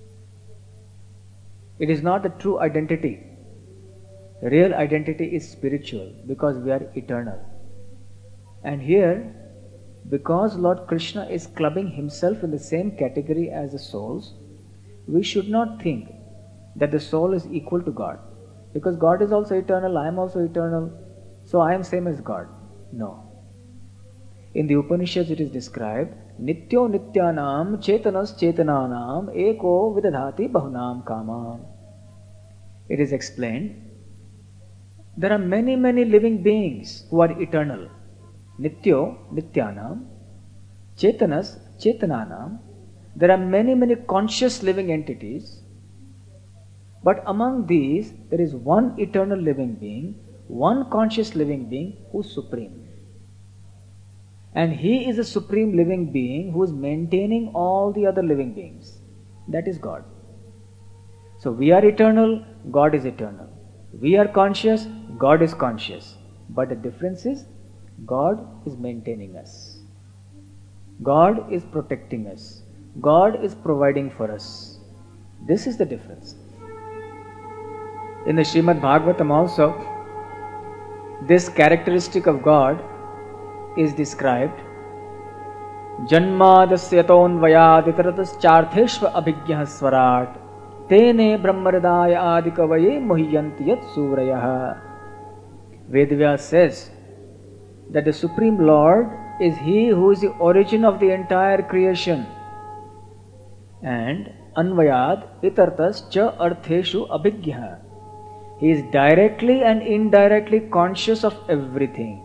It is not the true identity. Real identity is spiritual because we are eternal. And here, because Lord Krishna is clubbing himself in the same category as the souls, we should not think that the soul is equal to God. Because God is also eternal, I am also eternal, so I am same as God. No. In the Upanishads it is described, Nityo Nityanam Chetanas Chetananam Eko Vidadhati Bahunam Kamam. It is explained, there are many, many living beings who are eternal. Nityo Nityanam Chetanas Chetananam. There are many, many conscious living entities. But among these, there is one eternal living being, one conscious living being who is supreme. And he is a supreme living being who is maintaining all the other living beings. That is God. So we are eternal, God is eternal. We are conscious, God is conscious. But the difference is, God is maintaining us. God is protecting us. God is providing for us. This is the difference. In the Srimad Bhagavatam also, this characteristic of God is described. Janmadasyaton vayaditaratas abhigyah swarat tene brahmaradaya adikavaye muhyanti yat suvrayah. Vedvyas says that the Supreme Lord is He who is the origin of the entire creation. And Anvayad itartas cha artheshu abhigya. He is directly and indirectly conscious of everything.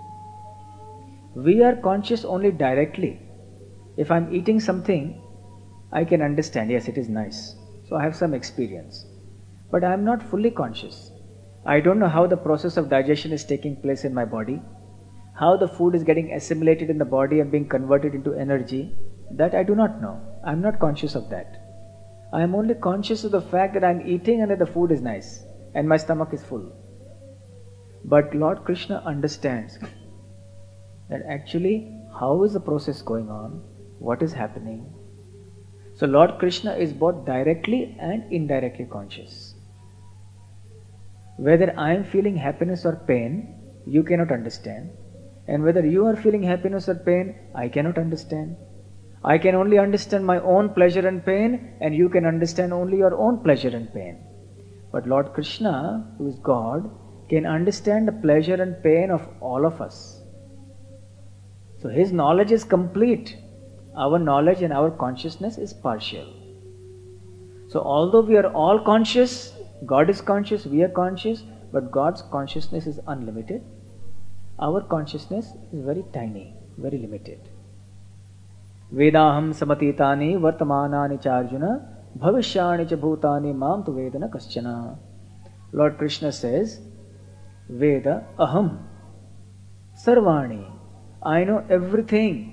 We are conscious only directly. If I am eating something, I can understand, yes, it is nice. So I have some experience. But I am not fully conscious. I don't know how the process of digestion is taking place in my body, how the food is getting assimilated in the body and being converted into energy. That I do not know. I am not conscious of that. I am only conscious of the fact that I am eating and that the food is nice and my stomach is full. But Lord Krishna understands that actually how is the process going on, what is happening. So Lord Krishna is both directly and indirectly conscious. Whether I am feeling happiness or pain, you cannot understand. And whether you are feeling happiness or pain, I cannot understand. I can only understand my own pleasure and pain, and you can understand only your own pleasure and pain. But Lord Krishna, who is God, can understand the pleasure and pain of all of us. So His knowledge is complete. Our knowledge and our consciousness is partial. So although we are all conscious, God is conscious, we are conscious, but God's consciousness is unlimited. Our consciousness is very tiny, very limited. Vedaham samatitani vartamanani charjuna bhavishyani cha bhutani mam tu vedana kaschana. Lord Krishna says, Veda aham sarvani. I know everything.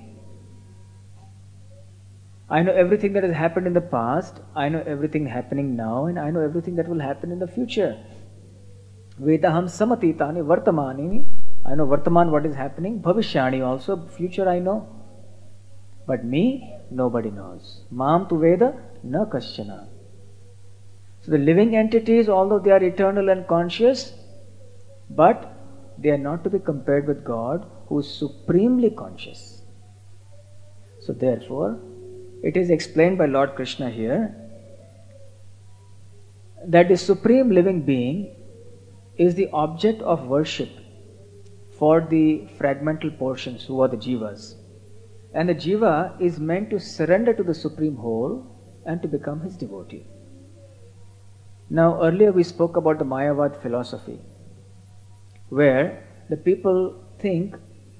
I know everything that has happened in the past, I know everything happening now, and I know everything that will happen in the future. Vedaham samatitani vartamani. I know vartaman, what is happening. Bhavishyani also, future I know. But me, nobody knows. Mam tu veda na kaschana. So the living entities, although they are eternal and conscious, but they are not to be compared with God, who is supremely conscious. So therefore, it is explained by Lord Krishna here that the Supreme Living Being is the object of worship for the fragmental portions who are the jivas. And the jiva is meant to surrender to the Supreme Whole and to become His devotee. Now earlier we spoke about the Mayavad philosophy, where the people think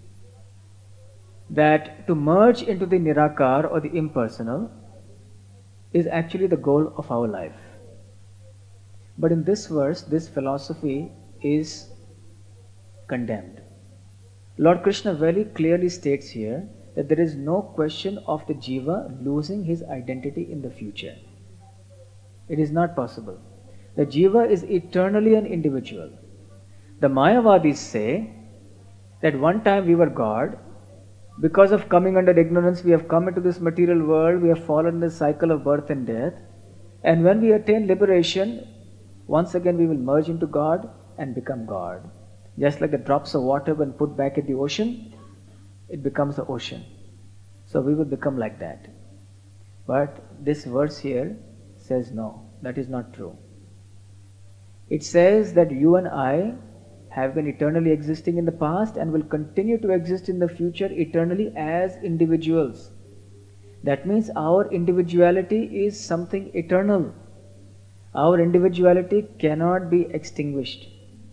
that to merge into the Nirakar or the impersonal is actually the goal of our life. But in this verse, this philosophy is condemned. Lord Krishna very clearly states here that there is no question of the jiva losing his identity in the future. It is not possible. The jiva is eternally an individual. The Mayavadis say that one time we were God. Because of coming under ignorance, we have come into this material world, we have fallen in the cycle of birth and death. And when we attain liberation, once again we will merge into God and become God. Just like the drops of water when put back in the ocean, it becomes the ocean. So we will become like that. But this verse here says no, that is not true. It says that you and I have been eternally existing in the past and will continue to exist in the future eternally as individuals. That means our individuality is something eternal. Our individuality cannot be extinguished.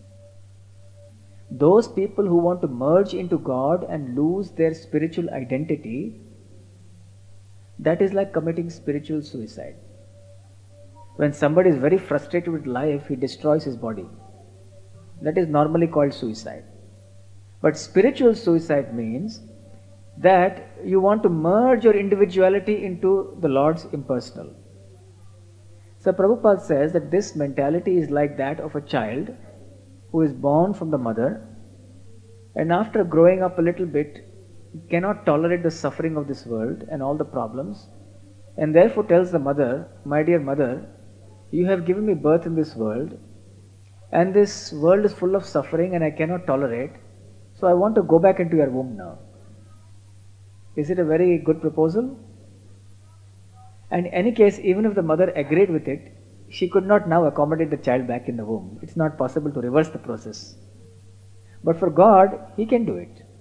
Those people who want to merge into God and lose their spiritual identity, that is like committing spiritual suicide. When somebody is very frustrated with life, he destroys his body. That is normally called suicide. But spiritual suicide means that you want to merge your individuality into the Lord's impersonal. So Prabhupada says that this mentality is like that of a child who is born from the mother, and after growing up a little bit cannot tolerate the suffering of this world and all the problems, and therefore tells the mother, my dear mother, you have given me birth in this world, and this world is full of suffering and I cannot tolerate, so I want to go back into your womb now. Is it a very good proposal? And in any case, even if the mother agreed with it, she could not now accommodate the child back in the womb. It's not possible to reverse the process. But for God, He can do it.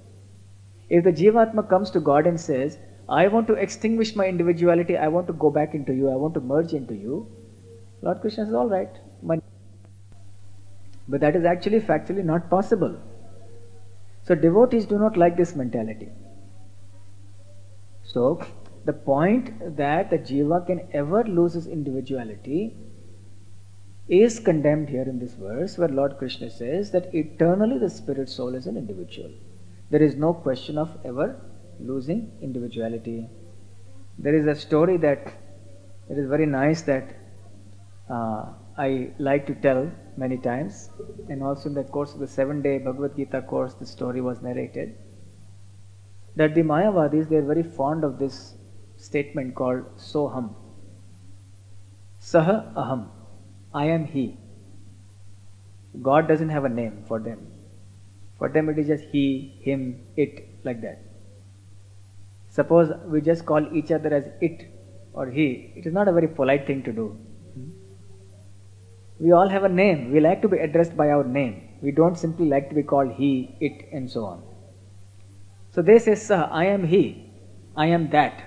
If the Jivatma comes to God and says, I want to extinguish my individuality, I want to go back into you, I want to merge into you, Lord Krishna says, all right. But that is actually factually not possible. So devotees do not like this mentality. So the point that the Jiva can ever lose his individuality is condemned here in this verse, where Lord Krishna says that eternally the spirit soul is an individual. There is no question of ever losing individuality. There is a story that it is very nice that uh, I like to tell many times, and also in the course of the seven day Bhagavad Gita course the story was narrated, that the Mayavadis, they are very fond of this statement called Soham. Saha Aham. I am He. God doesn't have a name for them. For them it is just He, Him, It, like that. Suppose we just call each other as It or He, it is not a very polite thing to do. We all have a name. We like to be addressed by our name. We don't simply like to be called He, It, and so on. So they say, Saha, I am He, I am that.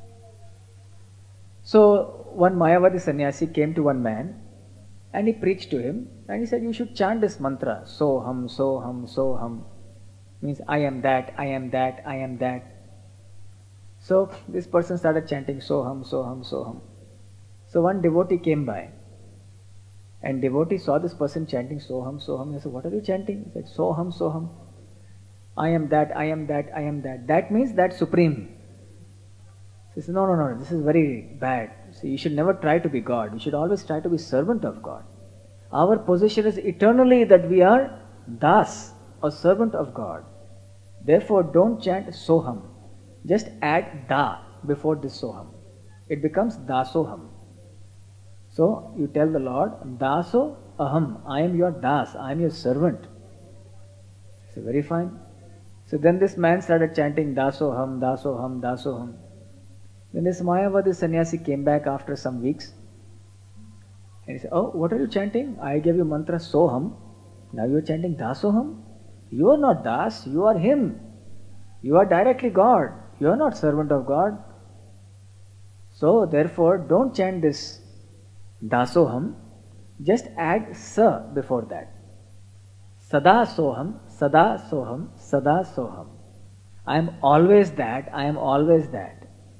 So one Mayavadi sannyasi came to one man and he preached to him and he said, you should chant this mantra, Soham, Soham, Soham. Means I am that, I am that, I am that. So this person started chanting Soham, Soham, Soham. So one devotee came by and devotee saw this person chanting Soham, Soham. He said, what are you chanting? He said, Soham, Soham. I am that, I am that, I am that. That means that supreme. He says, no, no, no, this is very bad. See, you should never try to be God. You should always try to be servant of God. Our position is eternally that we are Das, a servant of God. Therefore, don't chant Soham. Just add Da before this Soham. It becomes Dasoham. So, you tell the Lord, Daso Aham, I am your Das, I am your servant. So, very fine. So then this man started chanting Dasoham, Dasoham, Dasoham. Then this Mayavadi sannyasi came back after some weeks and he said, oh, what are you chanting? I gave you mantra Soham. Now you are chanting Dasoham? You are not Das, you are Him. You are directly God. You are not servant of God. So therefore don't chant this Dasoham. Just add Sa before that. Sada Soham, Sada Soham, Sada Soham. I am always that, I am always that.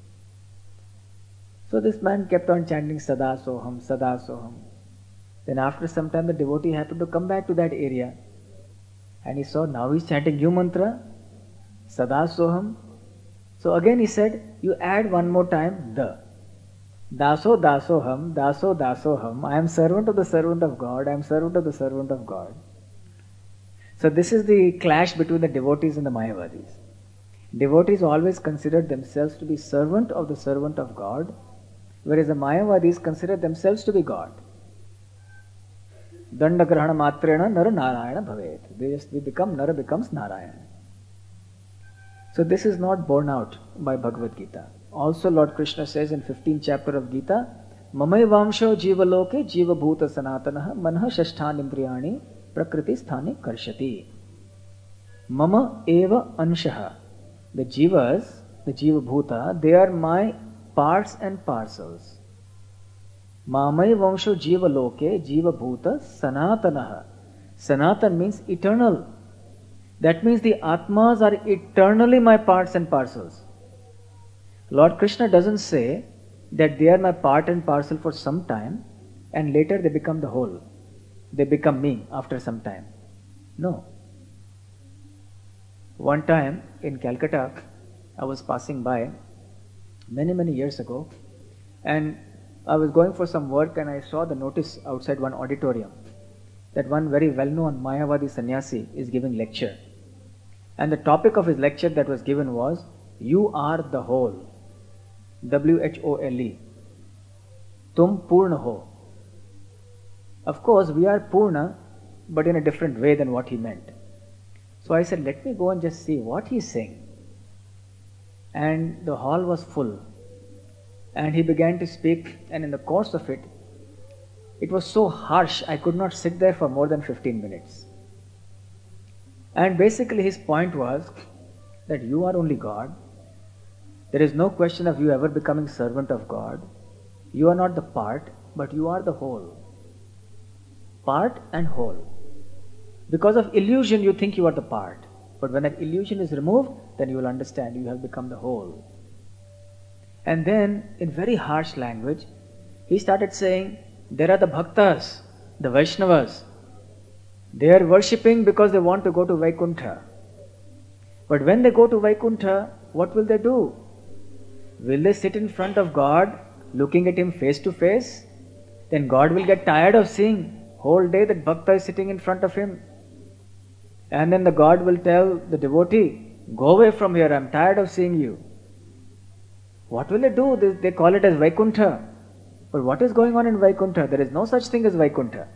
So this man kept on chanting Sada Soham, Sada Soham. Then after some time the devotee happened to come back to that area and he saw now he's chanting new mantra, Sada Soham. So again he said, you add one more time the. Daso Dasoham, Daso Dasoham. I am servant of the servant of God, I am servant of the servant of God. So this is the clash between the devotees and the Mayavadis. Devotees always consider themselves to be servant of the servant of God, whereas the Mayavadis consider themselves to be God. Danda grahana matrena nara narayana bhavet. They just they become, nara becomes Narayana. So this is not borne out by Bhagavad Gita. Also Lord Krishna says in fifteenth chapter of Gita, Mamai vamsho jiva loke jiva bhuta sanatanaha manha shashthan indriyani prakriti sthani karshati. Mama eva anshaha. The jivas, the jiva bhuta, they are my parts and parcels. Mamai vamsho jiva loke jiva bhuta sanatanaha. Sanatan means eternal. That means the Atmas are eternally my parts and parcels. Lord Krishna doesn't say that they are my part and parcel for some time and later they become the whole. They become me after some time. No. One time in Calcutta, I was passing by many, many years ago and I was going for some work and I saw the notice outside one auditorium that one very well-known Mayavadi sannyasi is giving lecture. And the topic of his lecture that was given was, You are the whole. W H O L E. Tum Purna ho. Of course, we are Purna, but in a different way than what he meant. So I said, let me go and just see what he is saying. And the hall was full. And he began to speak, and in the course of it, it was so harsh, I could not sit there for more than fifteen minutes. And basically his point was that you are only God. There is no question of you ever becoming servant of God. You are not the part, but you are the whole. Part and whole. Because of illusion, you think you are the part. But when that illusion is removed, then you will understand you have become the whole. And then, in very harsh language, he started saying, there are the bhaktas, the Vaishnavas. They are worshipping because they want to go to Vaikuntha. But when they go to Vaikuntha, what will they do? Will they sit in front of God, looking at Him face to face? Then God will get tired of seeing whole day that bhakta is sitting in front of Him. And then the God will tell the devotee, go away from here, I am tired of seeing you. What will they do? They, they call it as Vaikuntha. But what is going on in Vaikuntha? There is no such thing as Vaikuntha.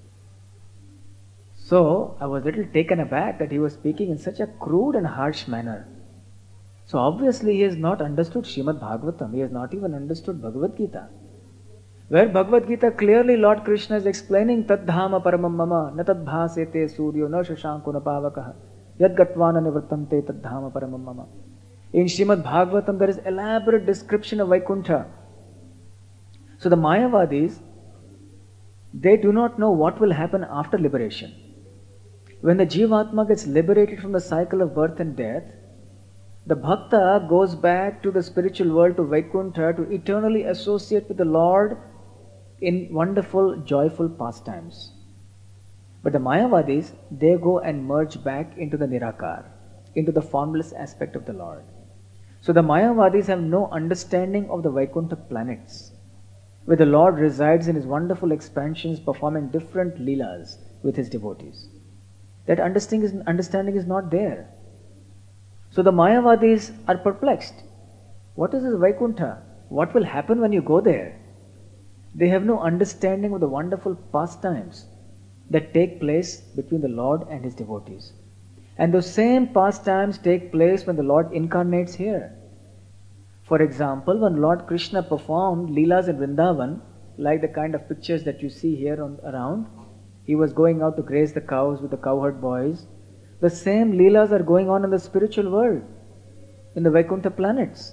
So, I was a little taken aback that he was speaking in such a crude and harsh manner. So obviously he has not understood Srimad Bhagavatam. He has not even understood Bhagavad Gita. Where Bhagavad Gita clearly Lord Krishna is explaining Tadhama paramam mama na tadbhasete suryo na shashanko na pavakaha yad gatvana nivratante tadhama paramam mama. In Srimad Bhagavatam there is elaborate description of Vaikuntha. So the Mayavadis, they do not know what will happen after liberation. When the Jivatma gets liberated from the cycle of birth and death, the Bhakta goes back to the spiritual world, to Vaikuntha, to eternally associate with the Lord in wonderful, joyful pastimes. But the Mayavadis, they go and merge back into the Nirakar, into the formless aspect of the Lord. So the Mayavadis have no understanding of the Vaikuntha planets, where the Lord resides in His wonderful expansions, performing different leelas with His devotees. That understanding is, understanding is not there. So the Mayavadis are perplexed. What is this Vaikuntha? What will happen when you go there? They have no understanding of the wonderful pastimes that take place between the Lord and His devotees. And those same pastimes take place when the Lord incarnates here. For example, when Lord Krishna performed Leelas in Vrindavan, like the kind of pictures that you see here on, around, he was going out to graze the cows with the cowherd boys. The same Leelas are going on in the spiritual world, in the Vaikuntha planets.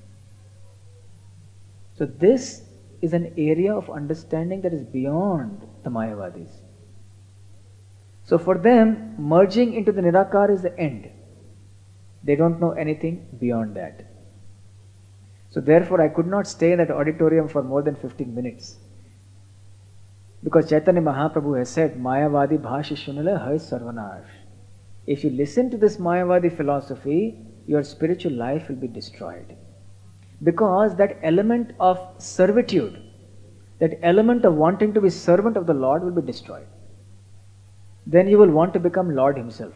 So this is an area of understanding that is beyond the Mayavadis. So for them, merging into the Nirakar is the end. They don't know anything beyond that. So therefore I could not stay in that auditorium for more than fifteen minutes. Because Chaitanya Mahaprabhu has said, Mayavadi bhashi shunala hai sarvanash. If you listen to this Mayavadi philosophy, your spiritual life will be destroyed. Because that element of servitude, that element of wanting to be servant of the Lord will be destroyed. Then you will want to become Lord Himself.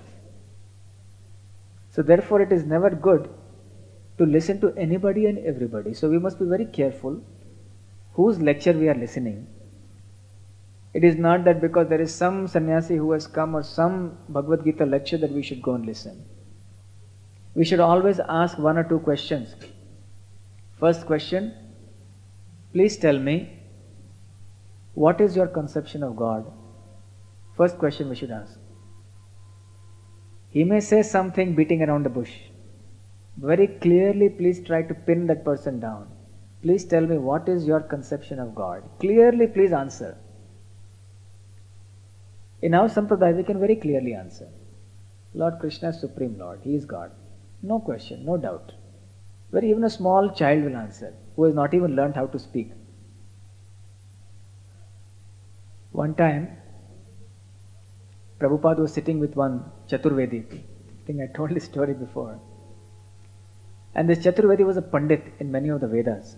So therefore it is never good to listen to anybody and everybody. So we must be very careful whose lecture we are listening. It is not that because there is some sannyasi who has come or some Bhagavad Gita lecture that we should go and listen. We should always ask one or two questions. First question, please tell me, what is your conception of God? First question we should ask. He may say something beating around the bush. Very clearly, please try to pin that person down. Please tell me, what is your conception of God? Clearly, please answer. In our Sampradaya, we can very clearly answer. Lord Krishna is Supreme Lord. He is God. No question, no doubt. Where even a small child will answer, who has not even learned how to speak. One time, Prabhupada was sitting with one Chaturvedi. I think I told this story before. And this Chaturvedi was a Pandit in many of the Vedas.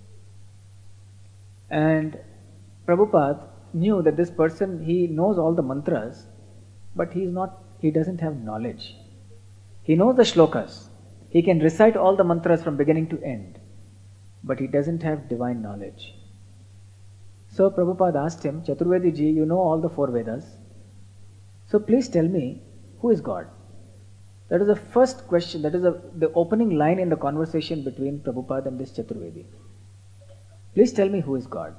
And Prabhupada knew that this person, he knows all the mantras, but he is not, he doesn't have knowledge. He knows the shlokas. He can recite all the mantras from beginning to end, but he doesn't have divine knowledge. So Prabhupada asked him, Chaturvedi ji, you know all the four Vedas. So please tell me, who is God? That is the first question, that is the, the opening line in the conversation between Prabhupada and this Chaturvedi. Please tell me, who is God?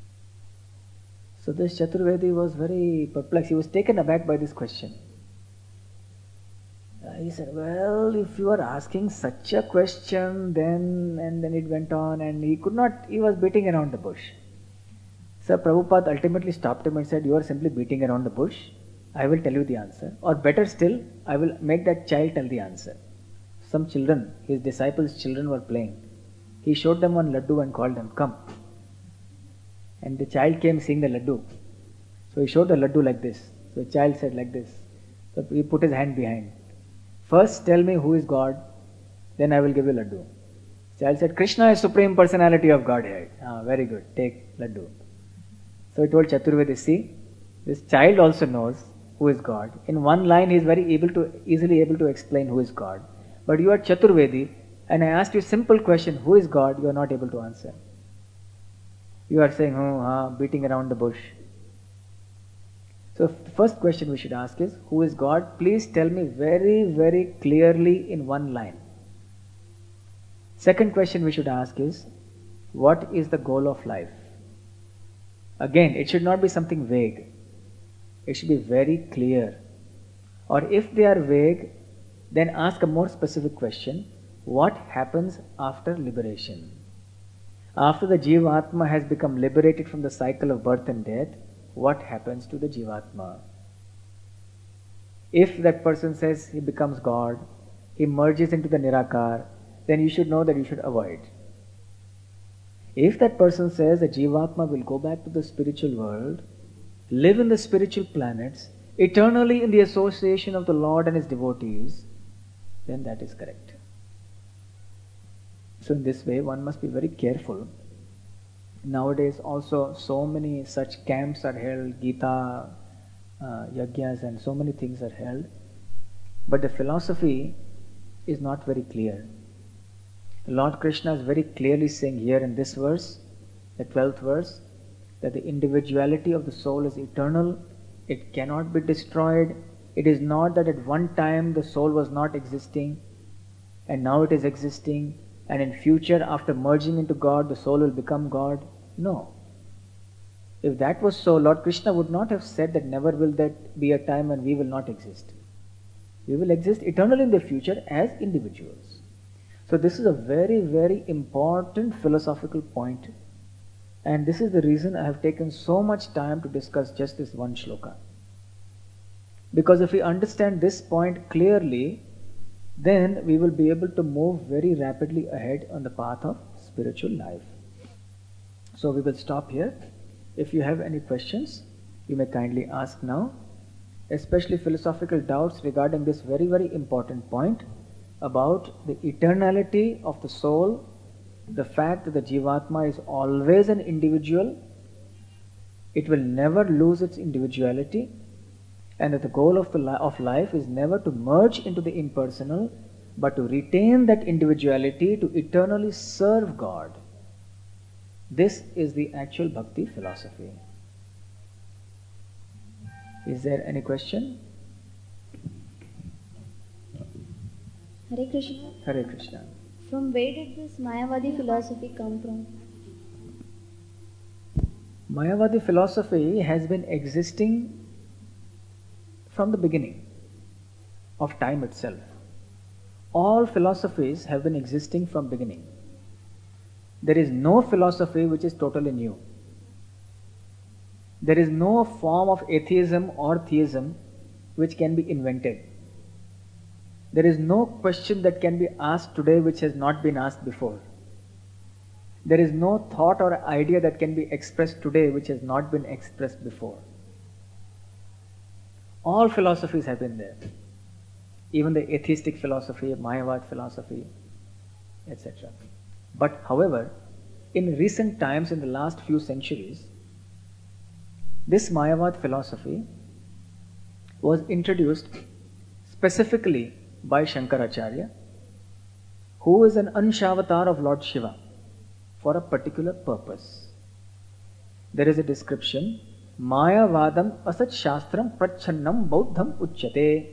So this Chaturvedi was very perplexed. He was taken aback by this question. Uh, He said, well, if you are asking such a question, then, and then it went on, and he could not, he was beating around the bush. So Prabhupada ultimately stopped him and said, you are simply beating around the bush. I will tell you the answer. Or better still, I will make that child tell the answer. Some children, his disciples' children were playing. He showed them one laddu and called them, come. And the child came seeing the laddu. So he showed the laddu like this. So the child said like this. So he put his hand behind. First tell me who is God, then I will give you laddu. The child said, Krishna is Supreme Personality of Godhead. Ah, very good, take laddu. So he told Chaturvedi, see, this child also knows who is God. In one line he is very able to, easily able to explain who is God. But you are Chaturvedi, and I asked you a simple question, who is God? You are not able to answer. You are saying, oh, ah, beating around the bush. So the first question we should ask is, who is God? Please tell me very, very clearly in one line. Second question we should ask is, what is the goal of life? Again, it should not be something vague. It should be very clear. Or if they are vague, then ask a more specific question. What happens after liberation? After the Jivatma has become liberated from the cycle of birth and death, what happens to the Jivatma? If that person says he becomes God, he merges into the Nirakar, then you should know that you should avoid. If that person says the Jivatma will go back to the spiritual world, live in the spiritual planets, eternally in the association of the Lord and His devotees, then that is correct. So in this way, one must be very careful. Nowadays also so many such camps are held, Gita, uh, Yajnas and so many things are held. But the philosophy is not very clear. Lord Krishna is very clearly saying here in this verse, the twelfth verse, that the individuality of the soul is eternal, it cannot be destroyed. It is not that at one time the soul was not existing and now it is existing, and in future after merging into God the soul will become God. No. If that was so, Lord Krishna would not have said that never will that be a time when we will not exist. We will exist eternally in the future as individuals. So this is a very, very important philosophical point, and this is the reason I have taken so much time to discuss just this one shloka. Because if we understand this point clearly, then we will be able to move very rapidly ahead on the path of spiritual life. So we will stop here. If you have any questions, you may kindly ask now, especially philosophical doubts regarding this very, very important point about the eternality of the soul, the fact that the Jivatma is always an individual, it will never lose its individuality, and that the goal of, the li- of life is never to merge into the impersonal, but to retain that individuality to eternally serve God. This is the actual bhakti philosophy. Is there any question? Hare Krishna. Hare Krishna. From where did this Mayavadi philosophy come from? Mayavadi philosophy has been existing from the beginning of time itself. All philosophies have been existing from beginning. There is no philosophy which is totally new. There is no form of atheism or theism which can be invented. There is no question that can be asked today which has not been asked before. There is no thought or idea that can be expressed today which has not been expressed before. All philosophies have been there. Even the atheistic philosophy, Mayavad philosophy, et cetera. But however, in recent times, in the last few centuries, this Mayavad philosophy was introduced specifically by Shankaracharya, who is an Anshavatar of Lord Shiva for a particular purpose. There is a description, Mayavadam asat shastram prachannam bauddham uchyate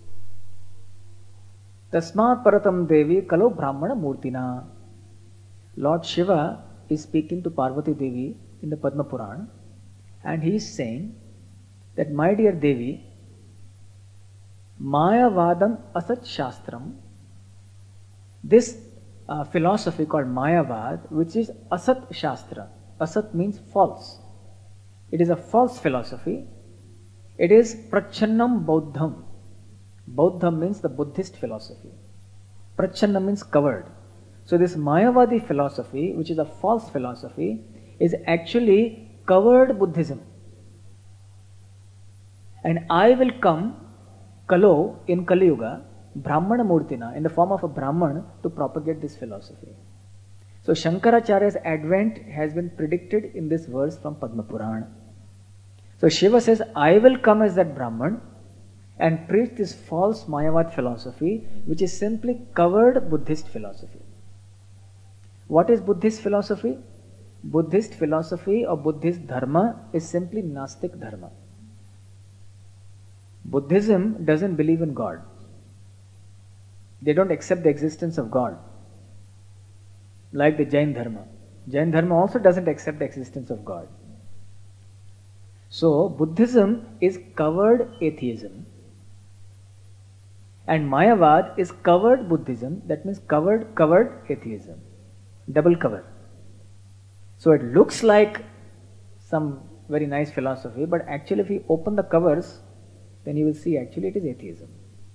tasmat paratam devi kalo brahmana murtina. Lord Shiva is speaking to Parvati Devi in the Padma Purana, and he is saying that, my dear Devi, Mayavadam Asat Shastram. This uh, philosophy called Mayavad, which is Asat Shastra. Asat means false. It is a false philosophy. It is Prachannam Bauddham. Bauddham means the Buddhist philosophy. Prachannam means covered. So this Mayavadi philosophy, which is a false philosophy, is actually covered Buddhism. And I will come, Kalo, in Kali Yuga, Brahmana Murtina, in the form of a Brahman, to propagate this philosophy. So Shankaracharya's advent has been predicted in this verse from Padma Purana. So Shiva says, I will come as that Brahman and preach this false Mayavad philosophy, which is simply covered Buddhist philosophy. What is Buddhist philosophy? Buddhist philosophy or Buddhist dharma is simply Nastic dharma. Buddhism doesn't believe in God. They don't accept the existence of God. Like the Jain dharma. Jain dharma also doesn't accept the existence of God. So Buddhism is covered atheism. And Mayavad is covered Buddhism, that means covered, covered atheism. Double cover. So it looks like some very nice philosophy, but actually if you open the covers, then you will see actually it is atheism.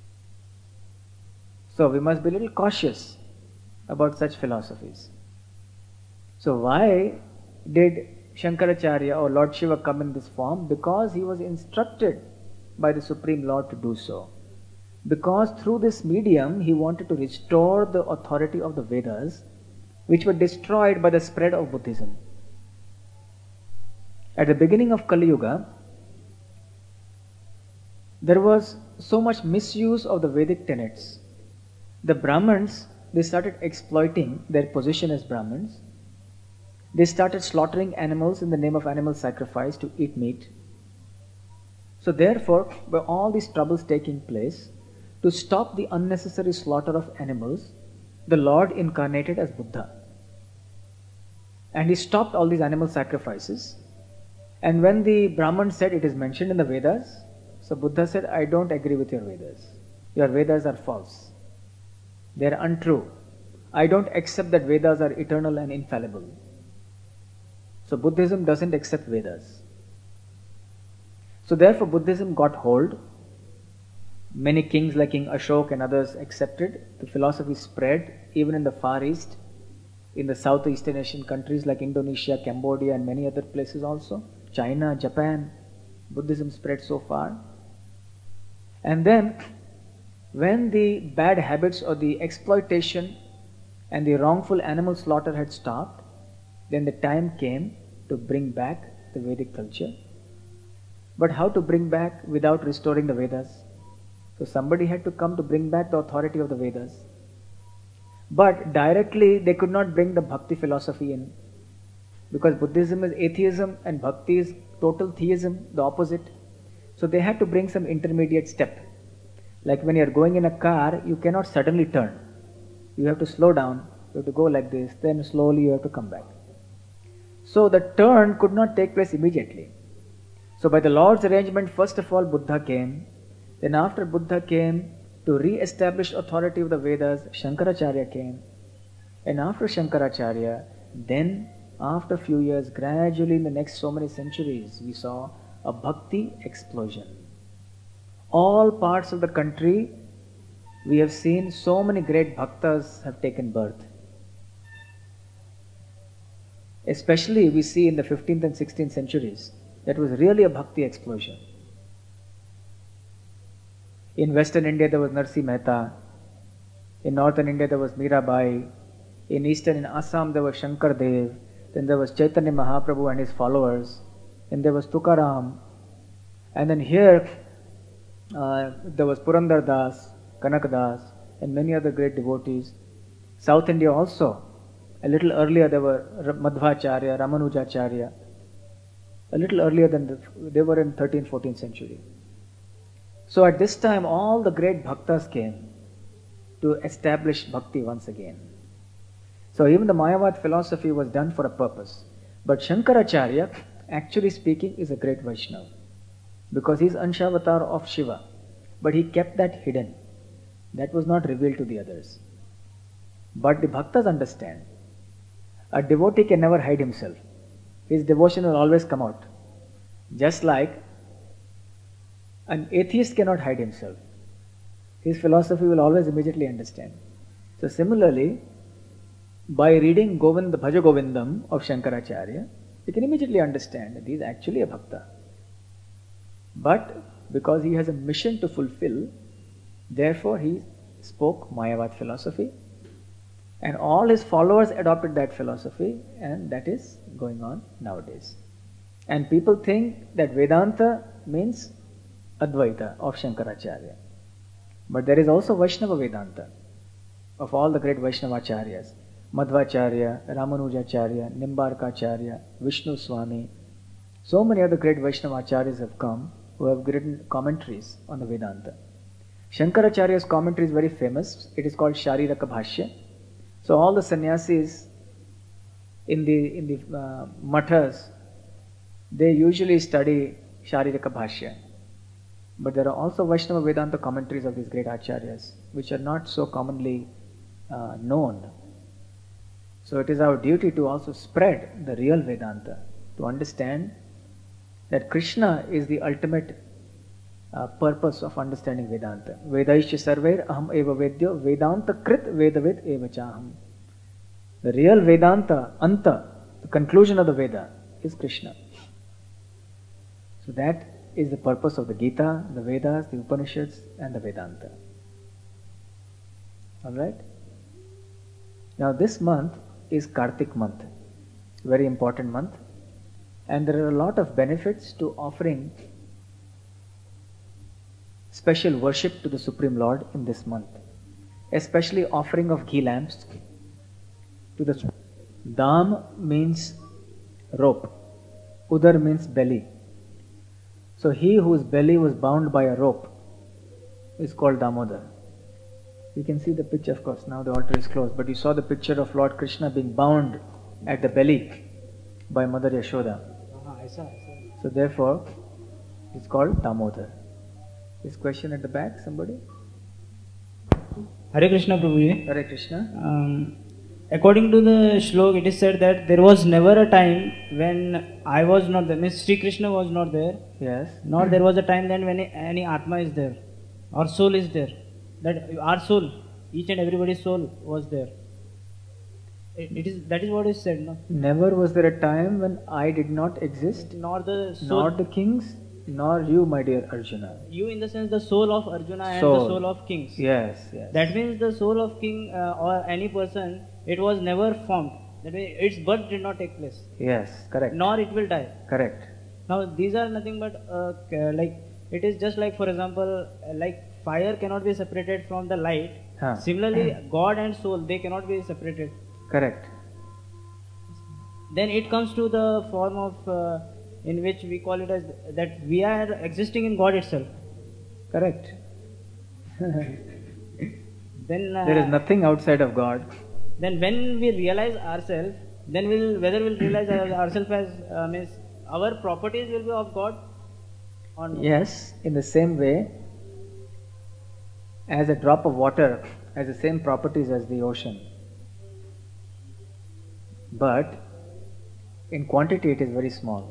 So we must be a little cautious about such philosophies. So why did Shankaracharya or Lord Shiva come in this form? Because he was instructed by the Supreme Lord to do so. Because through this medium he wanted to restore the authority of the Vedas, which were destroyed by the spread of Buddhism. At the beginning of Kali Yuga, there was so much misuse of the Vedic tenets. The Brahmins, they started exploiting their position as Brahmins. They started slaughtering animals in the name of animal sacrifice to eat meat. So therefore, by all these troubles taking place, to stop the unnecessary slaughter of animals, the Lord incarnated as Buddha. And he stopped all these animal sacrifices. And when the Brahman said it is mentioned in the Vedas, so Buddha said, I don't agree with your Vedas. Your Vedas are false. They are untrue. I don't accept that Vedas are eternal and infallible. So Buddhism doesn't accept Vedas. So therefore Buddhism got hold. Many kings like King Ashok and others accepted. The philosophy spread even in the Far East, in the Southeastern Asian countries like Indonesia, Cambodia and many other places also. China, Japan, Buddhism spread so far. And then when the bad habits or the exploitation and the wrongful animal slaughter had stopped, then the time came to bring back the Vedic culture. But how to bring back without restoring the Vedas? So somebody had to come to bring back the authority of the Vedas. But directly they could not bring the Bhakti philosophy in, because Buddhism is atheism and Bhakti is total theism, the opposite. So they had to bring some intermediate step. Like when you are going in a car, you cannot suddenly turn. You have to slow down, you have to go like this, then slowly you have to come back. So the turn could not take place immediately. So by the Lord's arrangement, first of all Buddha came. Then after Buddha came, to re-establish authority of the Vedas, Shankaracharya came. And after Shankaracharya, then after a few years, gradually in the next so many centuries, we saw a bhakti explosion. All parts of the country, we have seen so many great bhaktas have taken birth. Especially we see in the fifteenth and sixteenth centuries, that was really a bhakti explosion. In Western India there was Narsi Mehta, in Northern India there was Mirabai, in Eastern, in Assam there was Shankar Dev, then there was Chaitanya Mahaprabhu and his followers, and there was Tukaram, and then here uh, there was Purandar Das, Kanak Das, and many other great devotees. South India also, a little earlier there were Madhvacharya, Ramanujacharya, a little earlier than the, they were in thirteenth, fourteenth century. So at this time all the great bhaktas came to establish bhakti once again. So even the Mayavad philosophy was done for a purpose. But Shankaracharya, actually speaking, is a great Vaishnava, because he is Anshavatar of Shiva. but he kept that hidden. That was not revealed to the others. But the bhaktas understand. A devotee can never hide himself. His devotion will always come out. Just like an atheist cannot hide himself. His philosophy will always immediately understand. So similarly, by reading Govind, Bhaja Govindam of Shankaracharya, you can immediately understand that he is actually a bhakta. But because he has a mission to fulfill, therefore he spoke Mayavad philosophy, and all his followers adopted that philosophy, and that is going on nowadays. And people think that Vedanta means Advaita of Shankaracharya. But there is also Vaishnava Vedanta of all the great Vaishnavacharyas. Madhvacharya, Ramanujacharya, Nimbarkacharya, Vishnu Swami. So many other great Vaishnavacharyas have come who have written commentaries on the Vedanta. Shankaracharya's commentary is very famous. It is called Shariraka Bhashya. So all the sannyasis in the in the uh, mathas, they usually study Shariraka Bhashya. But there are also Vaishnava Vedanta commentaries of these great acharyas, which are not so commonly uh, known. So it is our duty to also spread the real Vedanta, to understand that Krishna is the ultimate uh, purpose of understanding Vedanta. Vedaischa sarvair aham eva vedyo Vedanta krit vedavid eva chaham. The real Vedanta, anta, the conclusion of the Veda, is Krishna. So that is the purpose of the Gita, the Vedas, the Upanishads, and the Vedanta. Alright? Now this month is Kartik month, very important month, and there are a lot of benefits to offering special worship to the Supreme Lord in this month, especially offering of ghee lamps to the Dam means rope, Udar means belly. So he whose belly was bound by a rope is called Damodar. You can see the picture, of course, now the altar is closed, but you saw the picture of Lord Krishna being bound at the belly by Mother Yashoda. Uh-huh, I saw, I saw. So therefore, it's called Damodar. This question at the back, somebody? Hare Krishna Prabhuji. Hare Krishna. Um, according to the shlok, it is said that there was never a time when I was not there, means Sri Krishna was not there, Yes. nor there was a time then when any Atma is there, or soul is there. That our soul, each and everybody's soul was there. It, it is that is what is said, no? Never was there a time when I did not exist, Nor the soul, nor the kings, nor you, my dear Arjuna. you in the sense the soul of Arjuna and Soul. the soul of kings. Yes, yes. That means the soul of king uh, or any person, it was never formed. That means its birth did not take place, Yes, correct. nor it will die. Correct. Now these are nothing but uh, k- like it is just like, for example, uh, like fire cannot be separated from the light. Huh. Similarly, God and soul, they cannot be separated. Correct. Then it comes to the form of uh, in which we call it as that we are existing in God itself. Correct. Then uh, There is nothing outside of God. then when we realize ourselves, then we'll whether we'll realize our- ourselves as uh, means our properties will be of God or no? Yes, in the same way, as a drop of water has the same properties as the ocean. But in quantity it is very small.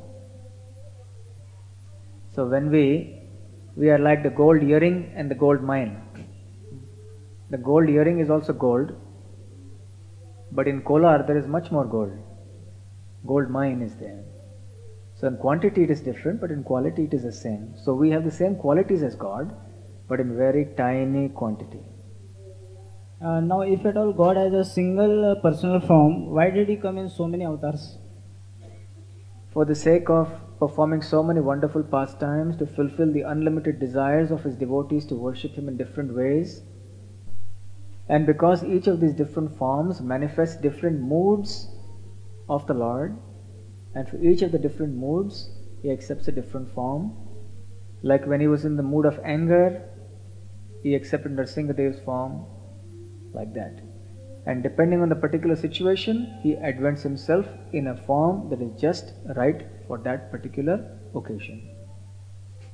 So when we we are like the gold earring and the gold mine. The gold earring is also gold, but in Kolar there is much more gold. Gold mine is there. So in quantity it is different, but in quality it is the same. So we have the same qualities as God, but in very tiny quantity. Uh, now, if at all God has a single uh, personal form, why did He come in so many avatars? For the sake of performing so many wonderful pastimes, to fulfill the unlimited desires of His devotees to worship Him in different ways, and because each of these different forms manifests different moods of the Lord, and for each of the different moods He accepts a different form. Like when He was in the mood of anger, He accepted Nrsimhadev's form, like that. And depending on the particular situation, He advents Himself in a form that is just right for that particular occasion.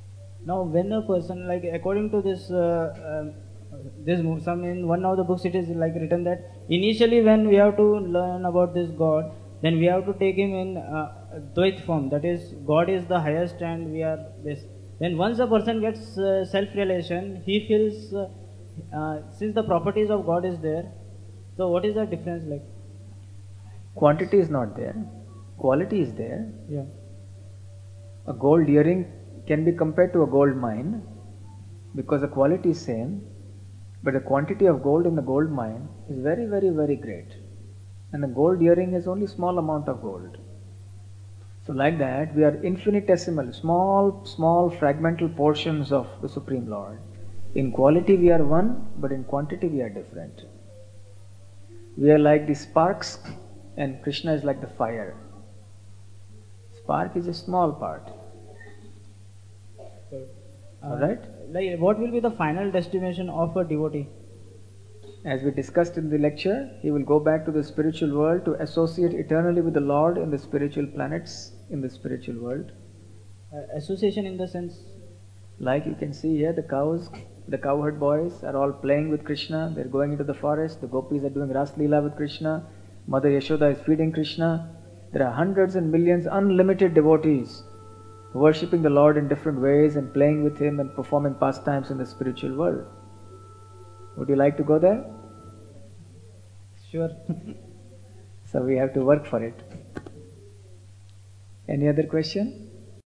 Now, when a person, like according to this, uh, um, this mo- some in one of the books, it is like written that initially when we have to learn about this God, then we have to take him in uh, Dvait form. That is, God is the highest and we are this. Then once a person gets uh, self-realization, he feels uh, uh, since the properties of God is there. So what is the difference like? Quantity is not there, quality is there. Yeah. A gold earring can be compared to a gold mine because the quality is same, but the quantity of gold in the gold mine is very, very, very great. And the gold earring has only small amount of gold. So like that, we are infinitesimal, small, small fragmental portions of the Supreme Lord. In quality we are one, but in quantity we are different. We are like the sparks and Krishna is like the fire. Spark is a small part. Uh, Alright? Like, what will be the final destination of a devotee? As we discussed in the lecture, he will go back to the spiritual world to associate eternally with the Lord in the spiritual planets, in the spiritual world. Uh, association in the sense, Like you can see here, the cows, the cowherd boys are all playing with Krishna. They're going into the forest. The gopis are doing Ras Leela with Krishna. Mother Yashoda is feeding Krishna. There are hundreds and millions, unlimited devotees worshipping the Lord in different ways and playing with Him and performing pastimes in the spiritual world. Would you like to go there? sure. So we have to work for it. Any other question?